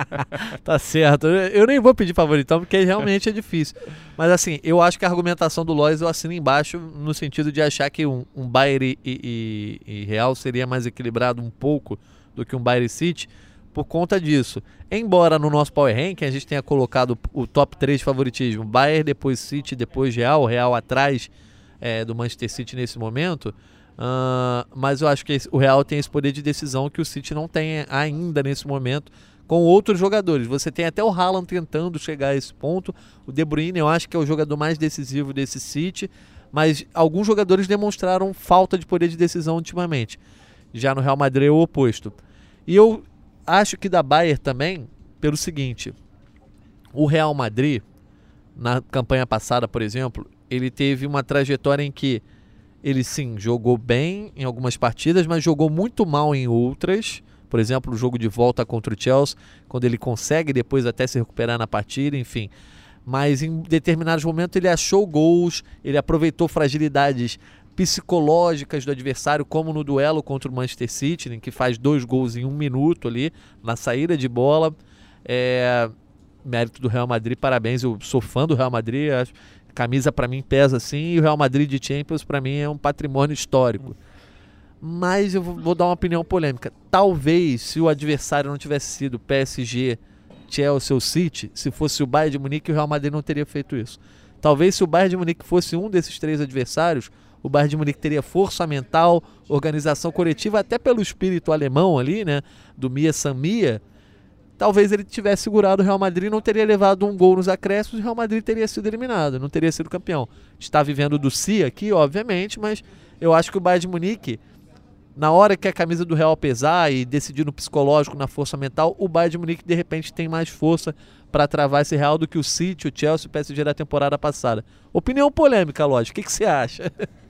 Tá certo. Eu nem vou pedir favoritão, porque realmente é difícil. Mas assim, eu acho que a argumentação do Lois eu assino embaixo, no sentido de achar que um, um Bayern e, e, e Real seria mais equilibrado um pouco do que um Bayern e City, por conta disso. Embora no nosso Power Ranking a gente tenha colocado o top três de favoritismo, Bayern, depois City, depois Real, Real atrás é, do Manchester City nesse momento, Uh, mas eu acho que esse, o Real tem esse poder de decisão que o City não tem ainda nesse momento com outros jogadores. Você tem até o Haaland tentando chegar a esse ponto. O De Bruyne eu acho que é o jogador mais decisivo desse City, mas alguns jogadores demonstraram falta de poder de decisão ultimamente. Já no Real Madrid é o oposto. E eu acho que da Bayern também, pelo seguinte, o Real Madrid, na campanha passada, por exemplo, ele teve uma trajetória em que ele sim jogou bem em algumas partidas, mas jogou muito mal em outras. Por exemplo, o jogo de volta contra o Chelsea, quando ele consegue depois até se recuperar na partida, enfim. Mas em determinados momentos ele achou gols, ele aproveitou fragilidades psicológicas do adversário, como no duelo contra o Manchester City, em que faz dois gols em um minuto ali, na saída de bola. É... Mérito do Real Madrid, parabéns, eu sou fã do Real Madrid, a camisa para mim pesa assim, e o Real Madrid de Champions para mim é um patrimônio histórico. Mas eu vou dar uma opinião polêmica. Talvez, se o adversário não tivesse sido P S G, Chelsea ou City, se fosse o Bayern de Munique, o Real Madrid não teria feito isso. Talvez, se o Bayern de Munique fosse um desses três adversários, o Bayern de Munique teria força mental, organização coletiva, até pelo espírito alemão ali, né, do Mia San Mia. Talvez ele tivesse segurado o Real Madrid, não teria levado um gol nos acréscimos, o Real Madrid teria sido eliminado, não teria sido campeão. Está vivendo do si aqui, obviamente, mas eu acho que o Bayern de Munique, na hora que a camisa do Real pesar e decidir no psicológico, na força mental, o Bayern de Munique de repente tem mais força para travar esse Real do que o City, o Chelsea e o P S G da temporada passada. Opinião polêmica, lógico. O que, que você acha?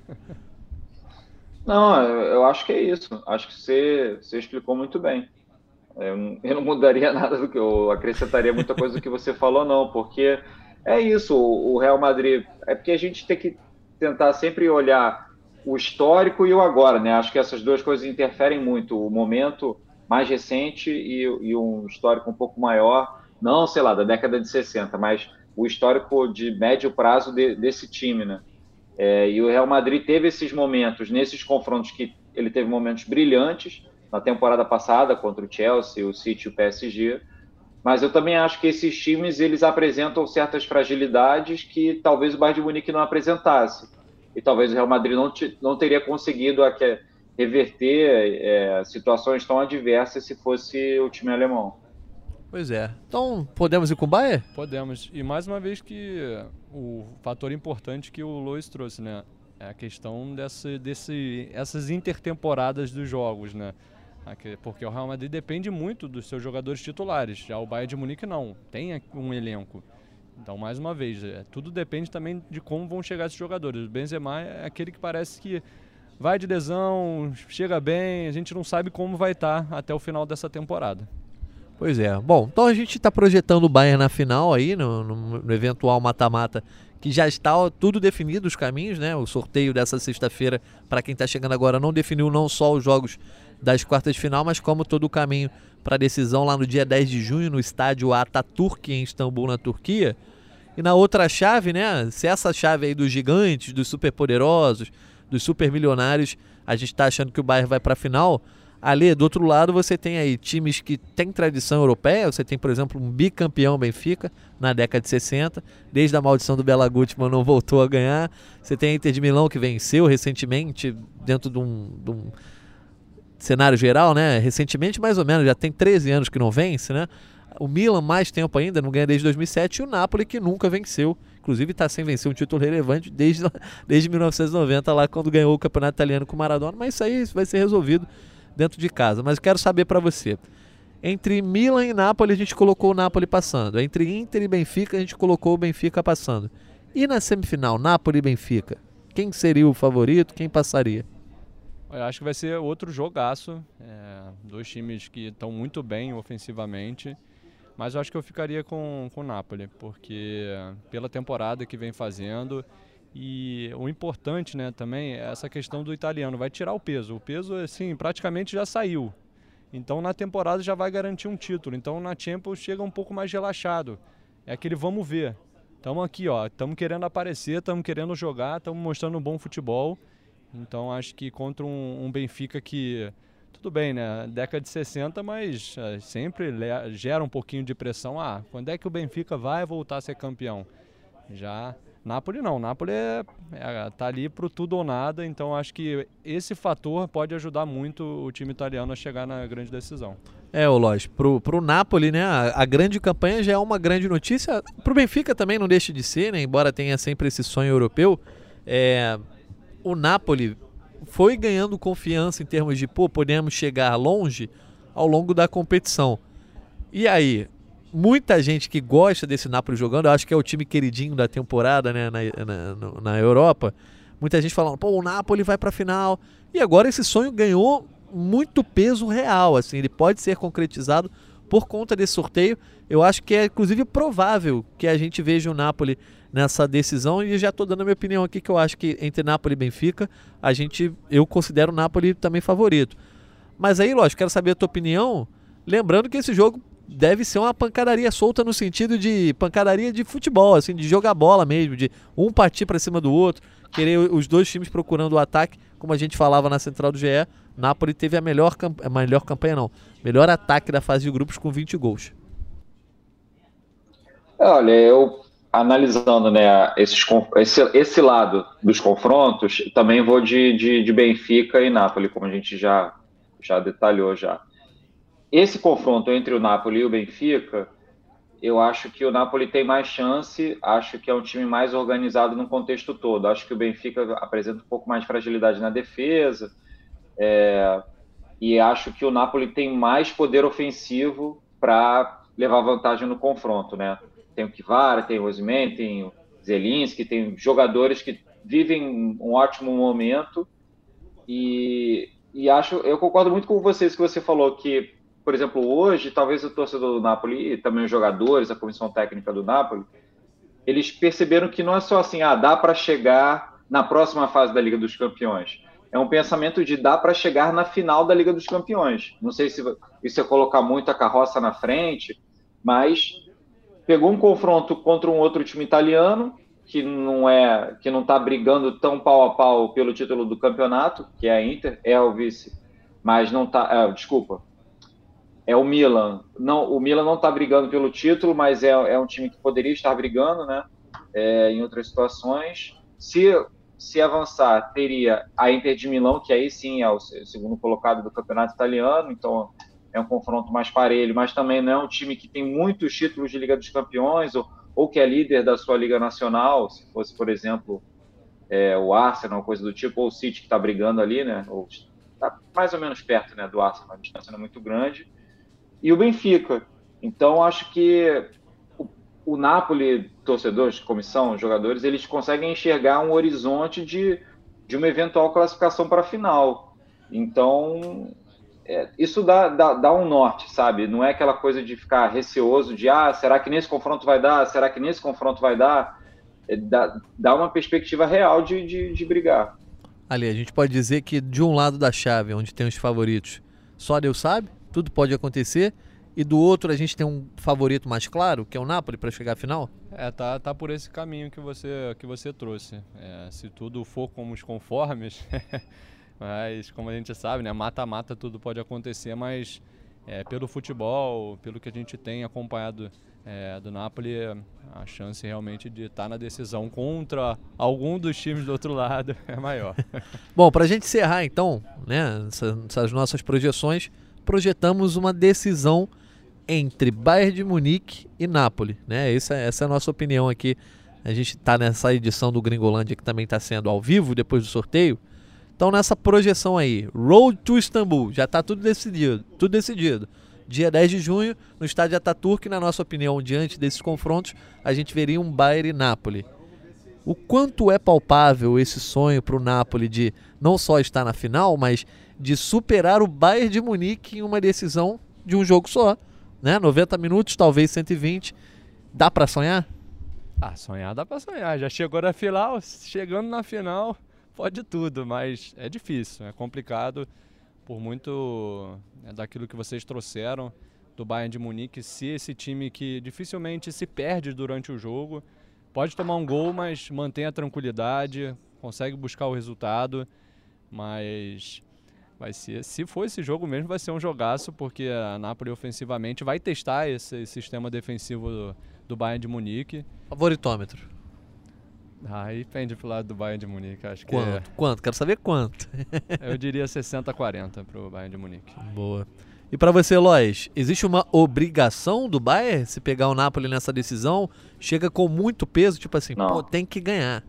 Não, eu acho que é isso. Acho que você, você explicou muito bem. Eu não, eu não mudaria nada do que eu acrescentaria muita coisa do que você falou, não, porque é isso, o Real Madrid, é porque a gente tem que tentar sempre olhar o histórico e o agora, né? Acho que essas duas coisas interferem muito, o momento mais recente e, e um histórico um pouco maior, não, sei lá, da década de sessenta, mas o histórico de médio prazo de, desse time, né? É, e o Real Madrid teve esses momentos, nesses confrontos que ele teve momentos brilhantes, na temporada passada, contra o Chelsea, o City e o P S G. Mas eu também acho que esses times eles apresentam certas fragilidades que talvez o Bayern de Munique não apresentasse. E talvez o Real Madrid não, te, não teria conseguido aqui, reverter é, situações tão adversas se fosse o time alemão. Pois é. Então, podemos ir com o Bayern? Podemos. E mais uma vez que o fator importante que o Luiz trouxe, né? É a questão desse, desse, essas intertemporadas dos jogos, né? Porque o Real Madrid depende muito dos seus jogadores titulares, já o Bayern de Munique não, tem um elenco. Então, mais uma vez, é, tudo depende também de como vão chegar esses jogadores. O Benzema é aquele que parece que vai de lesão, chega bem, a gente não sabe como vai estar até o final dessa temporada. Pois é. Bom, então a gente está projetando o Bayern na final aí, no, no, no eventual mata-mata, que já está tudo definido, os caminhos, né? O sorteio dessa sexta-feira, para quem está chegando agora, não definiu não só os jogos das quartas de final, mas como todo o caminho para a decisão lá no dia dez de junho, no estádio Atatürk, em Istambul, na Turquia. E na outra chave, né? Se essa chave aí dos gigantes, dos superpoderosos, dos supermilionários, a gente está achando que o Bayern vai para a final. Ali, do outro lado, você tem aí times que têm tradição europeia. Você tem, por exemplo, um bicampeão Benfica na década de sessenta. Desde a maldição do Bela Gutmann não voltou a ganhar. Você tem a Inter de Milão, que venceu recentemente, dentro de um, de um cenário geral, né? Recentemente, mais ou menos, já tem treze anos que não vence, né? O Milan, mais tempo ainda, não ganha desde dois mil e sete. E o Napoli, que nunca venceu. Inclusive, está sem vencer um título relevante desde, desde mil novecentos e noventa, lá quando ganhou o campeonato italiano com o Maradona. Mas isso aí vai ser resolvido dentro de casa. Mas eu quero saber para você, entre Milan e Napoli a gente colocou o Napoli passando, entre Inter e Benfica a gente colocou o Benfica passando, e na semifinal, Napoli e Benfica, quem seria o favorito, quem passaria? Eu acho que vai ser outro jogaço, é, dois times que estão muito bem ofensivamente, mas eu acho que eu ficaria com, com o Napoli, porque pela temporada que vem fazendo. E o importante, né, também é essa questão do italiano, vai tirar o peso. O peso, assim, praticamente já saiu. Então, na temporada já vai garantir um título. Então, na Champions chega um pouco mais relaxado. É aquele vamos ver. Estamos aqui, ó, estamos querendo aparecer, estamos querendo jogar, estamos mostrando um bom futebol. Então, acho que contra um, um Benfica que, tudo bem, né, década de sessenta, mas é, sempre gera um pouquinho de pressão. Ah, quando é que o Benfica vai voltar a ser campeão? Já Napoli não, Napoli é, é, tá ali pro tudo ou nada, então acho que esse fator pode ajudar muito o time italiano a chegar na grande decisão. É, ô Lóis, pro, pro Napoli, né, a, a grande campanha já é uma grande notícia, pro Benfica também não deixa de ser, né, embora tenha sempre esse sonho europeu, é, o Napoli foi ganhando confiança em termos de, pô, podemos chegar longe ao longo da competição. E aí, muita gente que gosta desse Napoli jogando, eu acho que é o time queridinho da temporada, né, na, na, na Europa, muita gente falando, pô, o Napoli vai pra final, e agora esse sonho ganhou muito peso real, assim, ele pode ser concretizado por conta desse sorteio. Eu acho que é inclusive provável que a gente veja o Napoli nessa decisão, e já estou dando a minha opinião aqui, que eu acho que entre Napoli e Benfica, a gente, eu considero o Napoli também favorito. Mas aí, lógico, quero saber a tua opinião, lembrando que esse jogo deve ser uma pancadaria solta no sentido de pancadaria de futebol, assim, de jogar bola mesmo, de um partir para cima do outro, querer os dois times procurando o ataque, como a gente falava na central do G E. Napoli teve a melhor, a melhor campanha, não, melhor ataque da fase de grupos com vinte gols. Olha, eu analisando, né, esses, esse, esse lado dos confrontos, também vou de, de, de Benfica e Napoli, como a gente já, já detalhou já. Esse confronto entre o Napoli e o Benfica, eu acho que o Napoli tem mais chance, acho que é um time mais organizado no contexto todo. Acho que o Benfica apresenta um pouco mais de fragilidade na defesa, é, e acho que o Napoli tem mais poder ofensivo para levar vantagem no confronto, né? Tem o Kvara, tem o Osimhen, tem o Zelinski, tem jogadores que vivem um ótimo momento, e, e acho, eu concordo muito com vocês que você falou que, por exemplo, hoje, talvez o torcedor do Napoli e também os jogadores, a comissão técnica do Napoli, eles perceberam que não é só assim, ah, dá para chegar na próxima fase da Liga dos Campeões. É um pensamento de dá para chegar na final da Liga dos Campeões. Não sei se isso é colocar muito a carroça na frente, mas pegou um confronto contra um outro time italiano, que não é, que não está brigando tão pau a pau pelo título do campeonato, que é a Inter, é o vice, mas não está, é, desculpa, é o Milan. Não, o Milan não está brigando pelo título, mas é, é um time que poderia estar brigando, né? É, em outras situações. Se, se avançar, teria a Inter de Milão, que aí sim é o segundo colocado do campeonato italiano, então é um confronto mais parelho, mas também não é um time que tem muitos títulos de Liga dos Campeões, ou, ou que é líder da sua Liga Nacional, se fosse, por exemplo, é, o Arsenal, coisa do tipo, ou o City, que está brigando ali, né? Está mais ou menos perto, né, do Arsenal, a distância não é muito grande. E o Benfica. Então, acho que o, o Napoli, torcedores, comissão, jogadores, eles conseguem enxergar um horizonte de, de uma eventual classificação para a final. Então, é, isso dá, dá, dá um norte, sabe? Não é aquela coisa de ficar receoso de, ah, será que nesse confronto vai dar? Será que nesse confronto vai dar? É, dá, dá uma perspectiva real de, de, de brigar. Ali, a gente pode dizer que de um lado da chave, onde tem os favoritos, só Deus sabe, tudo pode acontecer, e do outro a gente tem um favorito mais claro, que é o Napoli, para chegar à final? É, tá, tá por esse caminho que você, que você trouxe. É, se tudo for como os conformes, mas como a gente sabe, né, mata-mata tudo pode acontecer, mas é, pelo futebol, pelo que a gente tem acompanhado é, do Napoli, a chance realmente de estar tá na decisão contra algum dos times do outro lado é maior. Bom, para a gente encerrar então, né, essas, essas nossas projeções, projetamos uma decisão entre Bayern de Munique e Napoli, né? Essa, essa é a nossa opinião aqui. A gente está nessa edição do Gringolândia, que também está sendo ao vivo depois do sorteio. Então, nessa projeção aí, Road to Istambul, já está tudo decidido, tudo decidido. Dia dez de junho, no estádio Ataturk, na nossa opinião, diante desses confrontos, a gente veria um Bayern e Napoli. O quanto é palpável esse sonho para o Napoli de não só estar na final, mas de superar o Bayern de Munique em uma decisão de um jogo só, né? noventa minutos, talvez cento e vinte. Dá para sonhar? Ah, sonhar dá para sonhar. Já chegou na final, chegando na final, pode tudo, mas é difícil, é complicado por muito é, daquilo que vocês trouxeram do Bayern de Munique. Se esse time que dificilmente se perde durante o jogo, pode tomar um gol, mas mantém a tranquilidade, consegue buscar o resultado, mas vai ser, se for esse jogo mesmo, vai ser um jogaço, porque a Napoli ofensivamente vai testar esse, esse sistema defensivo do, do Bayern de Munique. Favoritômetro? Aí pende pro lado do Bayern de Munique, acho que Quanto? é... Quanto? Quero saber quanto. Eu diria sessenta a quarenta pro Bayern de Munique. Boa. E pra você, Lois, existe uma obrigação do Bayern se pegar o Napoli nessa decisão? Chega com muito peso, tipo assim, Não. pô, tem que ganhar.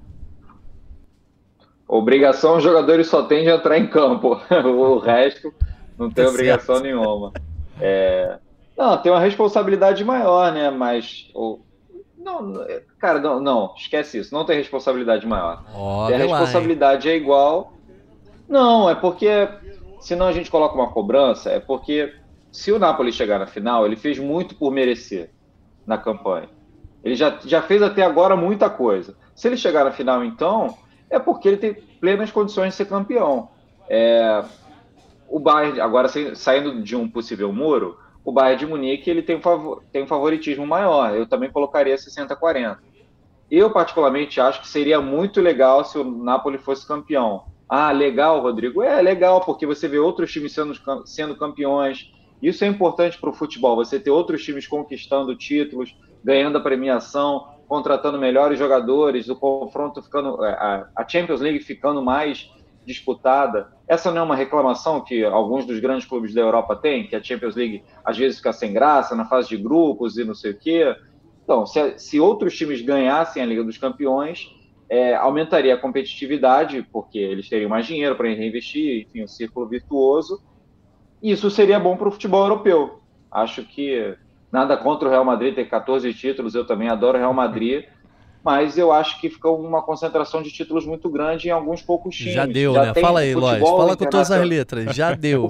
Obrigação, os jogadores só têm de entrar em campo. O resto não tem Tá obrigação certo. nenhuma. É... Não, tem uma responsabilidade maior, né? Mas... o- Não, cara, não, não, esquece isso. Não tem responsabilidade maior. Ó, E a vê lá, hein? responsabilidade é igual. Não, é porque senão a gente coloca uma cobrança, é porque se o Napoli chegar na final, ele fez muito por merecer na campanha. Ele já, já fez até agora muita coisa. Se ele chegar na final, então, é porque ele tem plenas condições de ser campeão. É, o Bayern, agora sa- saindo de um possível muro, o Bayern de Munique ele tem um, favor, tem um favoritismo maior. Eu também colocaria sessenta a quarenta. Eu, particularmente, acho que seria muito legal se o Napoli fosse campeão. Ah, legal, Rodrigo. É legal, porque você vê outros times sendo, sendo campeões. Isso é importante para o futebol, você ter outros times conquistando títulos, ganhando a premiação, contratando melhores jogadores, o confronto ficando, a a Champions League ficando mais disputada. Essa não é uma reclamação que alguns dos grandes clubes da Europa têm, que a Champions League às vezes fica sem graça na fase de grupos e não sei o quê. Então, se, se outros times ganhassem a Liga dos Campeões, é, aumentaria a competitividade, porque eles teriam mais dinheiro para reinvestir, enfim, um círculo virtuoso. E isso seria bom para o futebol europeu. Acho que nada contra o Real Madrid ter catorze títulos, eu também adoro o Real Madrid, mas eu acho que fica uma concentração de títulos muito grande em alguns poucos times. Já deu, né? tem Fala aí, Lois. futebol Fala com todas as internacional. letras. Já deu.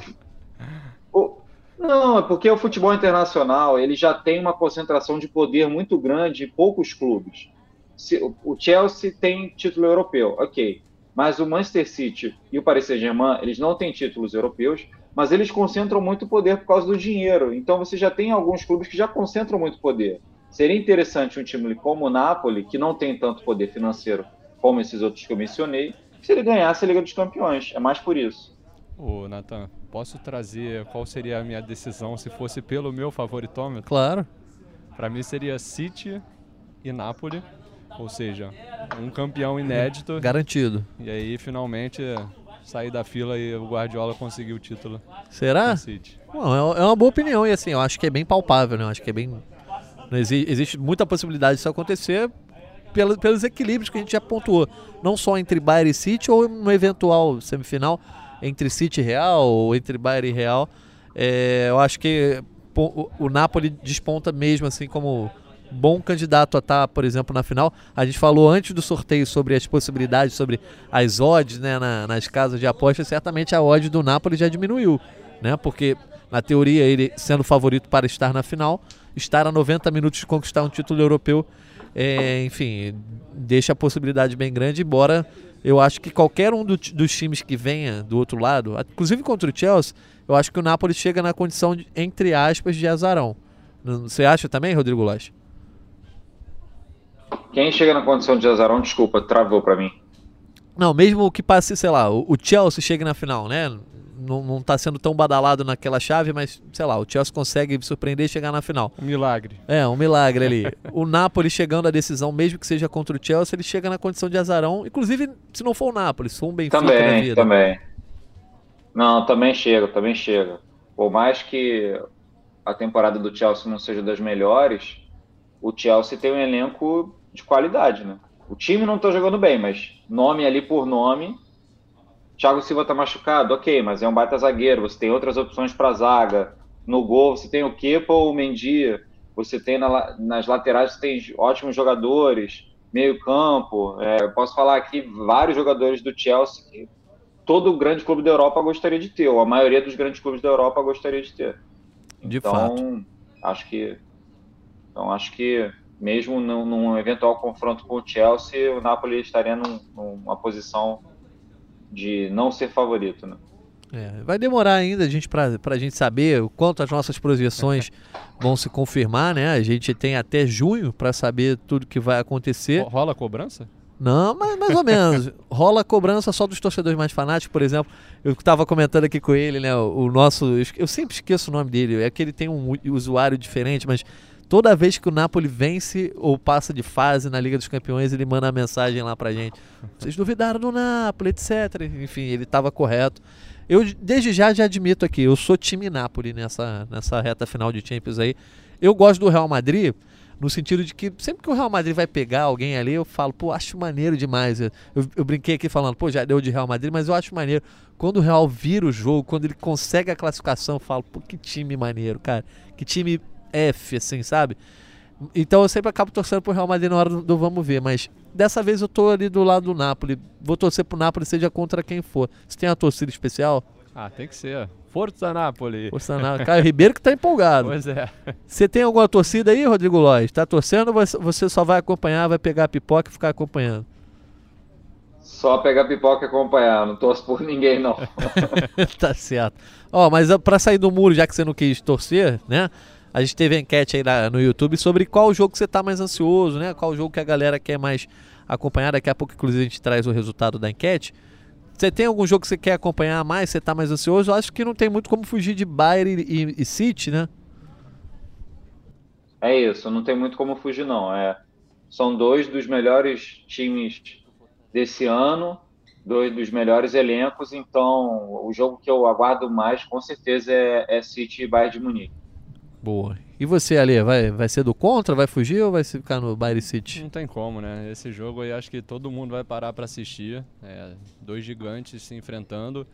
O- Não, é porque o futebol internacional ele já tem uma concentração de poder muito grande em poucos clubes. Se- o Chelsea tem título europeu, ok. Mas o Manchester City e o Paris Saint-Germain, eles não têm títulos europeus, mas eles concentram muito poder por causa do dinheiro. Então você já tem alguns clubes que já concentram muito poder. Seria interessante um time como o Napoli, que não tem tanto poder financeiro como esses outros que eu mencionei, se ele ganhasse a Liga dos Campeões. É mais por isso. Ô, Nathan, posso trazer qual seria a minha decisão se fosse pelo meu favoritômetro? Claro. Para mim seria City e Napoli, ou seja, um campeão inédito. Garantido. E aí finalmente sair da fila e o Guardiola conseguir o título Será? do City. Bom, é é uma boa opinião e assim, eu acho que é bem palpável, né? Eu acho que é bem... não exi- Existe muita possibilidade disso acontecer pelo- pelos equilíbrios que a gente já pontuou. Não só entre Bayern e City ou uma eventual semifinal entre City e Real ou entre Bayern e Real. É, eu acho que pô, o, o Napoli desponta mesmo assim como bom candidato a estar, por exemplo, na final. A gente falou antes do sorteio sobre as possibilidades, sobre as odds, né, na- nas casas de apostas. Certamente a odd do Napoli já diminuiu, né? Porque na teoria ele sendo favorito para estar na final, estar a noventa minutos de conquistar um título europeu, é, enfim, deixa a possibilidade bem grande, embora eu acho que qualquer um do- dos times que venha do outro lado, inclusive contra o Chelsea, eu acho que o Napoli chega na condição, de, entre aspas, de azarão. Não- Você acha também, Rodrigo Lage? Quem chega na condição de azarão, desculpa, travou para mim. Não, mesmo que passe, sei lá, o, o Chelsea chegue na final, né? Não, não tá sendo tão badalado naquela chave, mas, sei lá, o Chelsea consegue surpreender e chegar na final. Um milagre. É, um milagre ali. O Napoli chegando à decisão, mesmo que seja contra o Chelsea, ele chega na condição de azarão. Inclusive, se não for o Napoli, se for um Benfica na Também, vida. também. Não, também chega, também chega. Por mais que a temporada do Chelsea não seja das melhores, o Chelsea tem um elenco de qualidade, né? O time não tá jogando bem, mas nome ali por nome. Thiago Silva tá machucado, ok, mas é um baita zagueiro. Você tem outras opções para zaga. No gol você tem o Kepa ou o Mendy. Você tem na, nas laterais você tem ótimos jogadores. Meio campo. É, eu posso falar aqui vários jogadores do Chelsea que todo grande clube da Europa gostaria de ter, ou a maioria dos grandes clubes da Europa gostaria de ter. De então, fato. Acho que, então, acho que mesmo num, num eventual confronto com o Chelsea, o Napoli estaria num, numa posição de não ser favorito, né? É, vai demorar ainda a gente pra, pra gente saber o quanto as nossas projeções vão se confirmar, né? A gente tem até junho para saber tudo que vai acontecer. Rola cobrança? Não, mas mais ou menos. Rola cobrança só dos torcedores mais fanáticos, por exemplo. Eu estava comentando aqui com ele, né? O, o nosso. Eu sempre esqueço o nome dele. É que ele tem um usuário diferente, mas Toda vez que o Napoli vence ou passa de fase na Liga dos Campeões, ele manda uma mensagem lá pra gente. Vocês duvidaram do Napoli, etcétera. Enfim, ele estava correto. Eu, desde já, já admito aqui, eu sou time Napoli nessa, nessa reta final de Champions aí. Eu gosto do Real Madrid, no sentido de que sempre que o Real Madrid vai pegar alguém ali, eu falo, pô, acho maneiro demais. Eu, eu, eu brinquei aqui falando, pô, já deu de Real Madrid, mas eu acho maneiro. Quando o Real vira o jogo, quando ele consegue a classificação, eu falo, pô, que time maneiro, cara. Que time F, assim, sabe? Então eu sempre acabo torcendo pro Real Madrid na hora do, do vamos ver, mas dessa vez eu tô ali do lado do Napoli. Vou torcer pro Napoli, seja contra quem for. Você tem uma torcida especial? Ah, tem que ser. Força Napoli. Força Napoli. Caio Ribeiro que tá empolgado. Pois é. Você tem alguma torcida aí, Rodrigo Lois? Tá torcendo ou você só vai acompanhar, vai pegar a pipoca e ficar acompanhando? Só pegar pipoca e acompanhar, não torço por ninguém, não. Tá certo. Ó, mas pra sair do muro, já que você não quis torcer, né? A gente teve a enquete aí na, no YouTube sobre qual jogo você tá mais ansioso, né? Qual jogo que a galera quer mais acompanhar. Daqui a pouco, inclusive, a gente traz o resultado da enquete. Você tem algum jogo que você quer acompanhar mais, você tá mais ansioso? Eu acho que não tem muito como fugir de Bayern e, e City, né? É isso, não tem muito como fugir, não. É, são dois dos melhores times desse ano, dois dos melhores elencos, então o jogo que eu aguardo mais, com certeza, é, é City e Bayern de Munique. Boa. E você, Ale, vai, vai ser do contra, vai fugir ou vai ficar no Bayern City? Não tem como, né? Esse jogo aí acho que todo mundo vai parar para assistir. É, dois gigantes se enfrentando,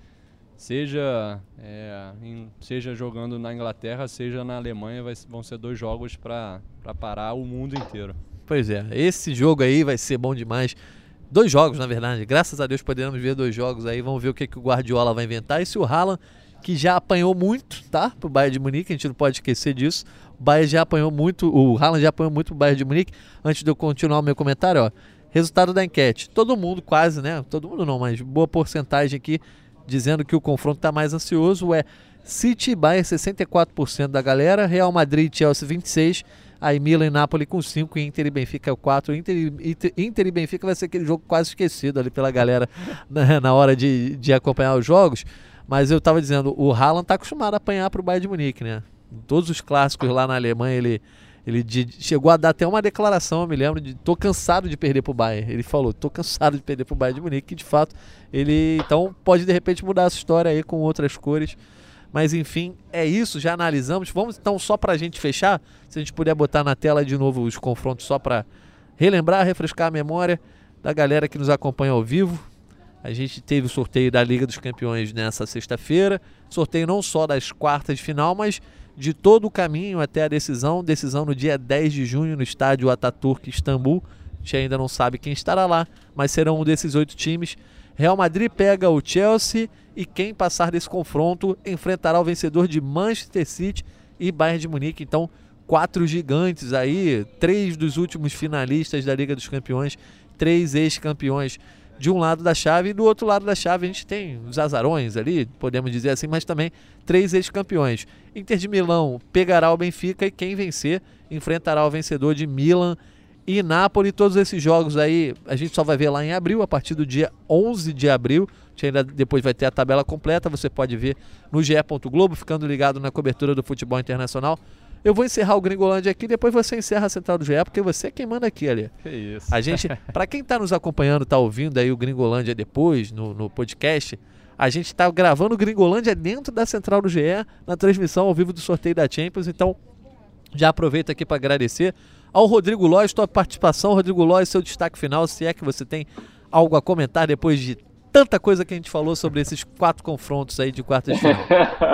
seja, é, em, seja jogando na Inglaterra, seja na Alemanha, vai, vão ser dois jogos para parar o mundo inteiro. Pois é, esse jogo aí vai ser bom demais. Dois jogos, na verdade. Graças a Deus podemos ver dois jogos aí. Vamos ver o que, que o Guardiola vai inventar. E se o Haaland, que já apanhou muito, tá? Pro Bayern de Munique, a gente não pode esquecer disso. O Bayern já apanhou muito, o Haaland já apanhou muito pro Bayern de Munique. Antes de eu continuar o meu comentário, ó. Resultado da enquete. Todo mundo quase, né? Todo mundo não, mas boa porcentagem aqui dizendo que o confronto tá mais ansioso. É City e Bayern, sessenta e quatro por cento da galera. Real Madrid e Chelsea, vinte e seis por cento. Aí Milan e Napoli com cinco, Inter e Benfica quatro. Inter, Inter, Inter e Benfica vai ser aquele jogo quase esquecido ali pela galera na, na hora de, de acompanhar os jogos. Mas eu tava dizendo, o Haaland tá acostumado a apanhar pro Bayern de Munique, né? Em todos os clássicos lá na Alemanha, ele, ele de, chegou a dar até uma declaração, eu me lembro, de tô cansado de perder pro Bayern. Ele falou, tô cansado de perder pro Bayern de Munique, que de fato ele então pode de repente mudar essa história aí com outras cores. Mas enfim, é isso, já analisamos. Vamos então só pra gente fechar, se a gente puder botar na tela de novo os confrontos só pra relembrar, refrescar a memória da galera que nos acompanha ao vivo. A gente teve o sorteio da Liga dos Campeões nessa sexta-feira, sorteio não só das quartas de final, mas de todo o caminho até a decisão, decisão no dia dez de junho no estádio Atatürk, Istambul. A gente ainda não sabe quem estará lá, mas serão um desses oito times. Real Madrid pega o Chelsea e quem passar desse confronto enfrentará o vencedor de Manchester City e Bayern de Munique. Então, quatro gigantes aí, três dos últimos finalistas da Liga dos Campeões, três ex-campeões de um lado da chave, e do outro lado da chave a gente tem os azarões ali, podemos dizer assim, mas também três ex-campeões. Inter de Milão pegará o Benfica e quem vencer enfrentará o vencedor de Milan e Napoli. Todos esses jogos aí a gente só vai ver lá em abril, a partir do dia onze de abril. A gente ainda depois vai ter a tabela completa, você pode ver no G E ponto Globo, ficando ligado na cobertura do futebol internacional. Eu vou encerrar o Gringolândia aqui, depois você encerra a Central do G E, porque você é quem manda aqui, ali. Que isso. A gente, para quem está nos acompanhando, está ouvindo aí o Gringolândia depois, no, no podcast, a gente está gravando o Gringolândia dentro da Central do G E, na transmissão ao vivo do sorteio da Champions. Então, já aproveito aqui para agradecer ao Rodrigo Lois, sua participação. Rodrigo Lois, seu destaque final, se é que você tem algo a comentar depois de tanta coisa que a gente falou sobre esses quatro confrontos aí de quartas de final.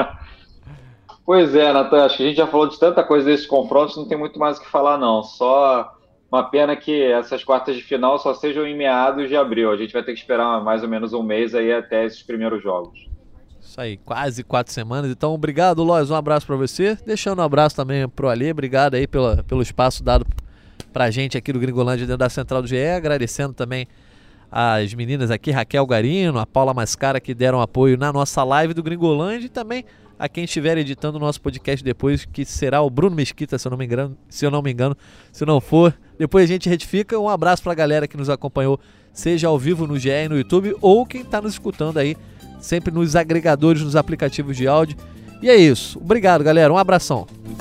Pois é, Natan, acho que a gente já falou de tanta coisa desses confrontos, não tem muito mais o que falar, não. Só uma pena que essas quartas de final só sejam em meados de abril. A gente vai ter que esperar mais ou menos um mês aí até esses primeiros jogos. Isso aí, quase quatro semanas. Então, obrigado, Lois, um abraço para você. Deixando um abraço também pro Alê, obrigado aí pela, pelo espaço dado pra gente aqui do Gringolândia dentro da Central do G E. Agradecendo também as meninas aqui, Raquel Garino, a Paula Mascara, que deram apoio na nossa live do Gringolândia, e também a quem estiver editando o nosso podcast depois, que será o Bruno Mesquita, se eu não me engano, se eu não me engano, se não for, depois a gente retifica. Um abraço pra galera que nos acompanhou, seja ao vivo no G E e no YouTube, ou quem tá nos escutando aí, sempre nos agregadores, nos aplicativos de áudio. E é isso. Obrigado, galera. Um abração.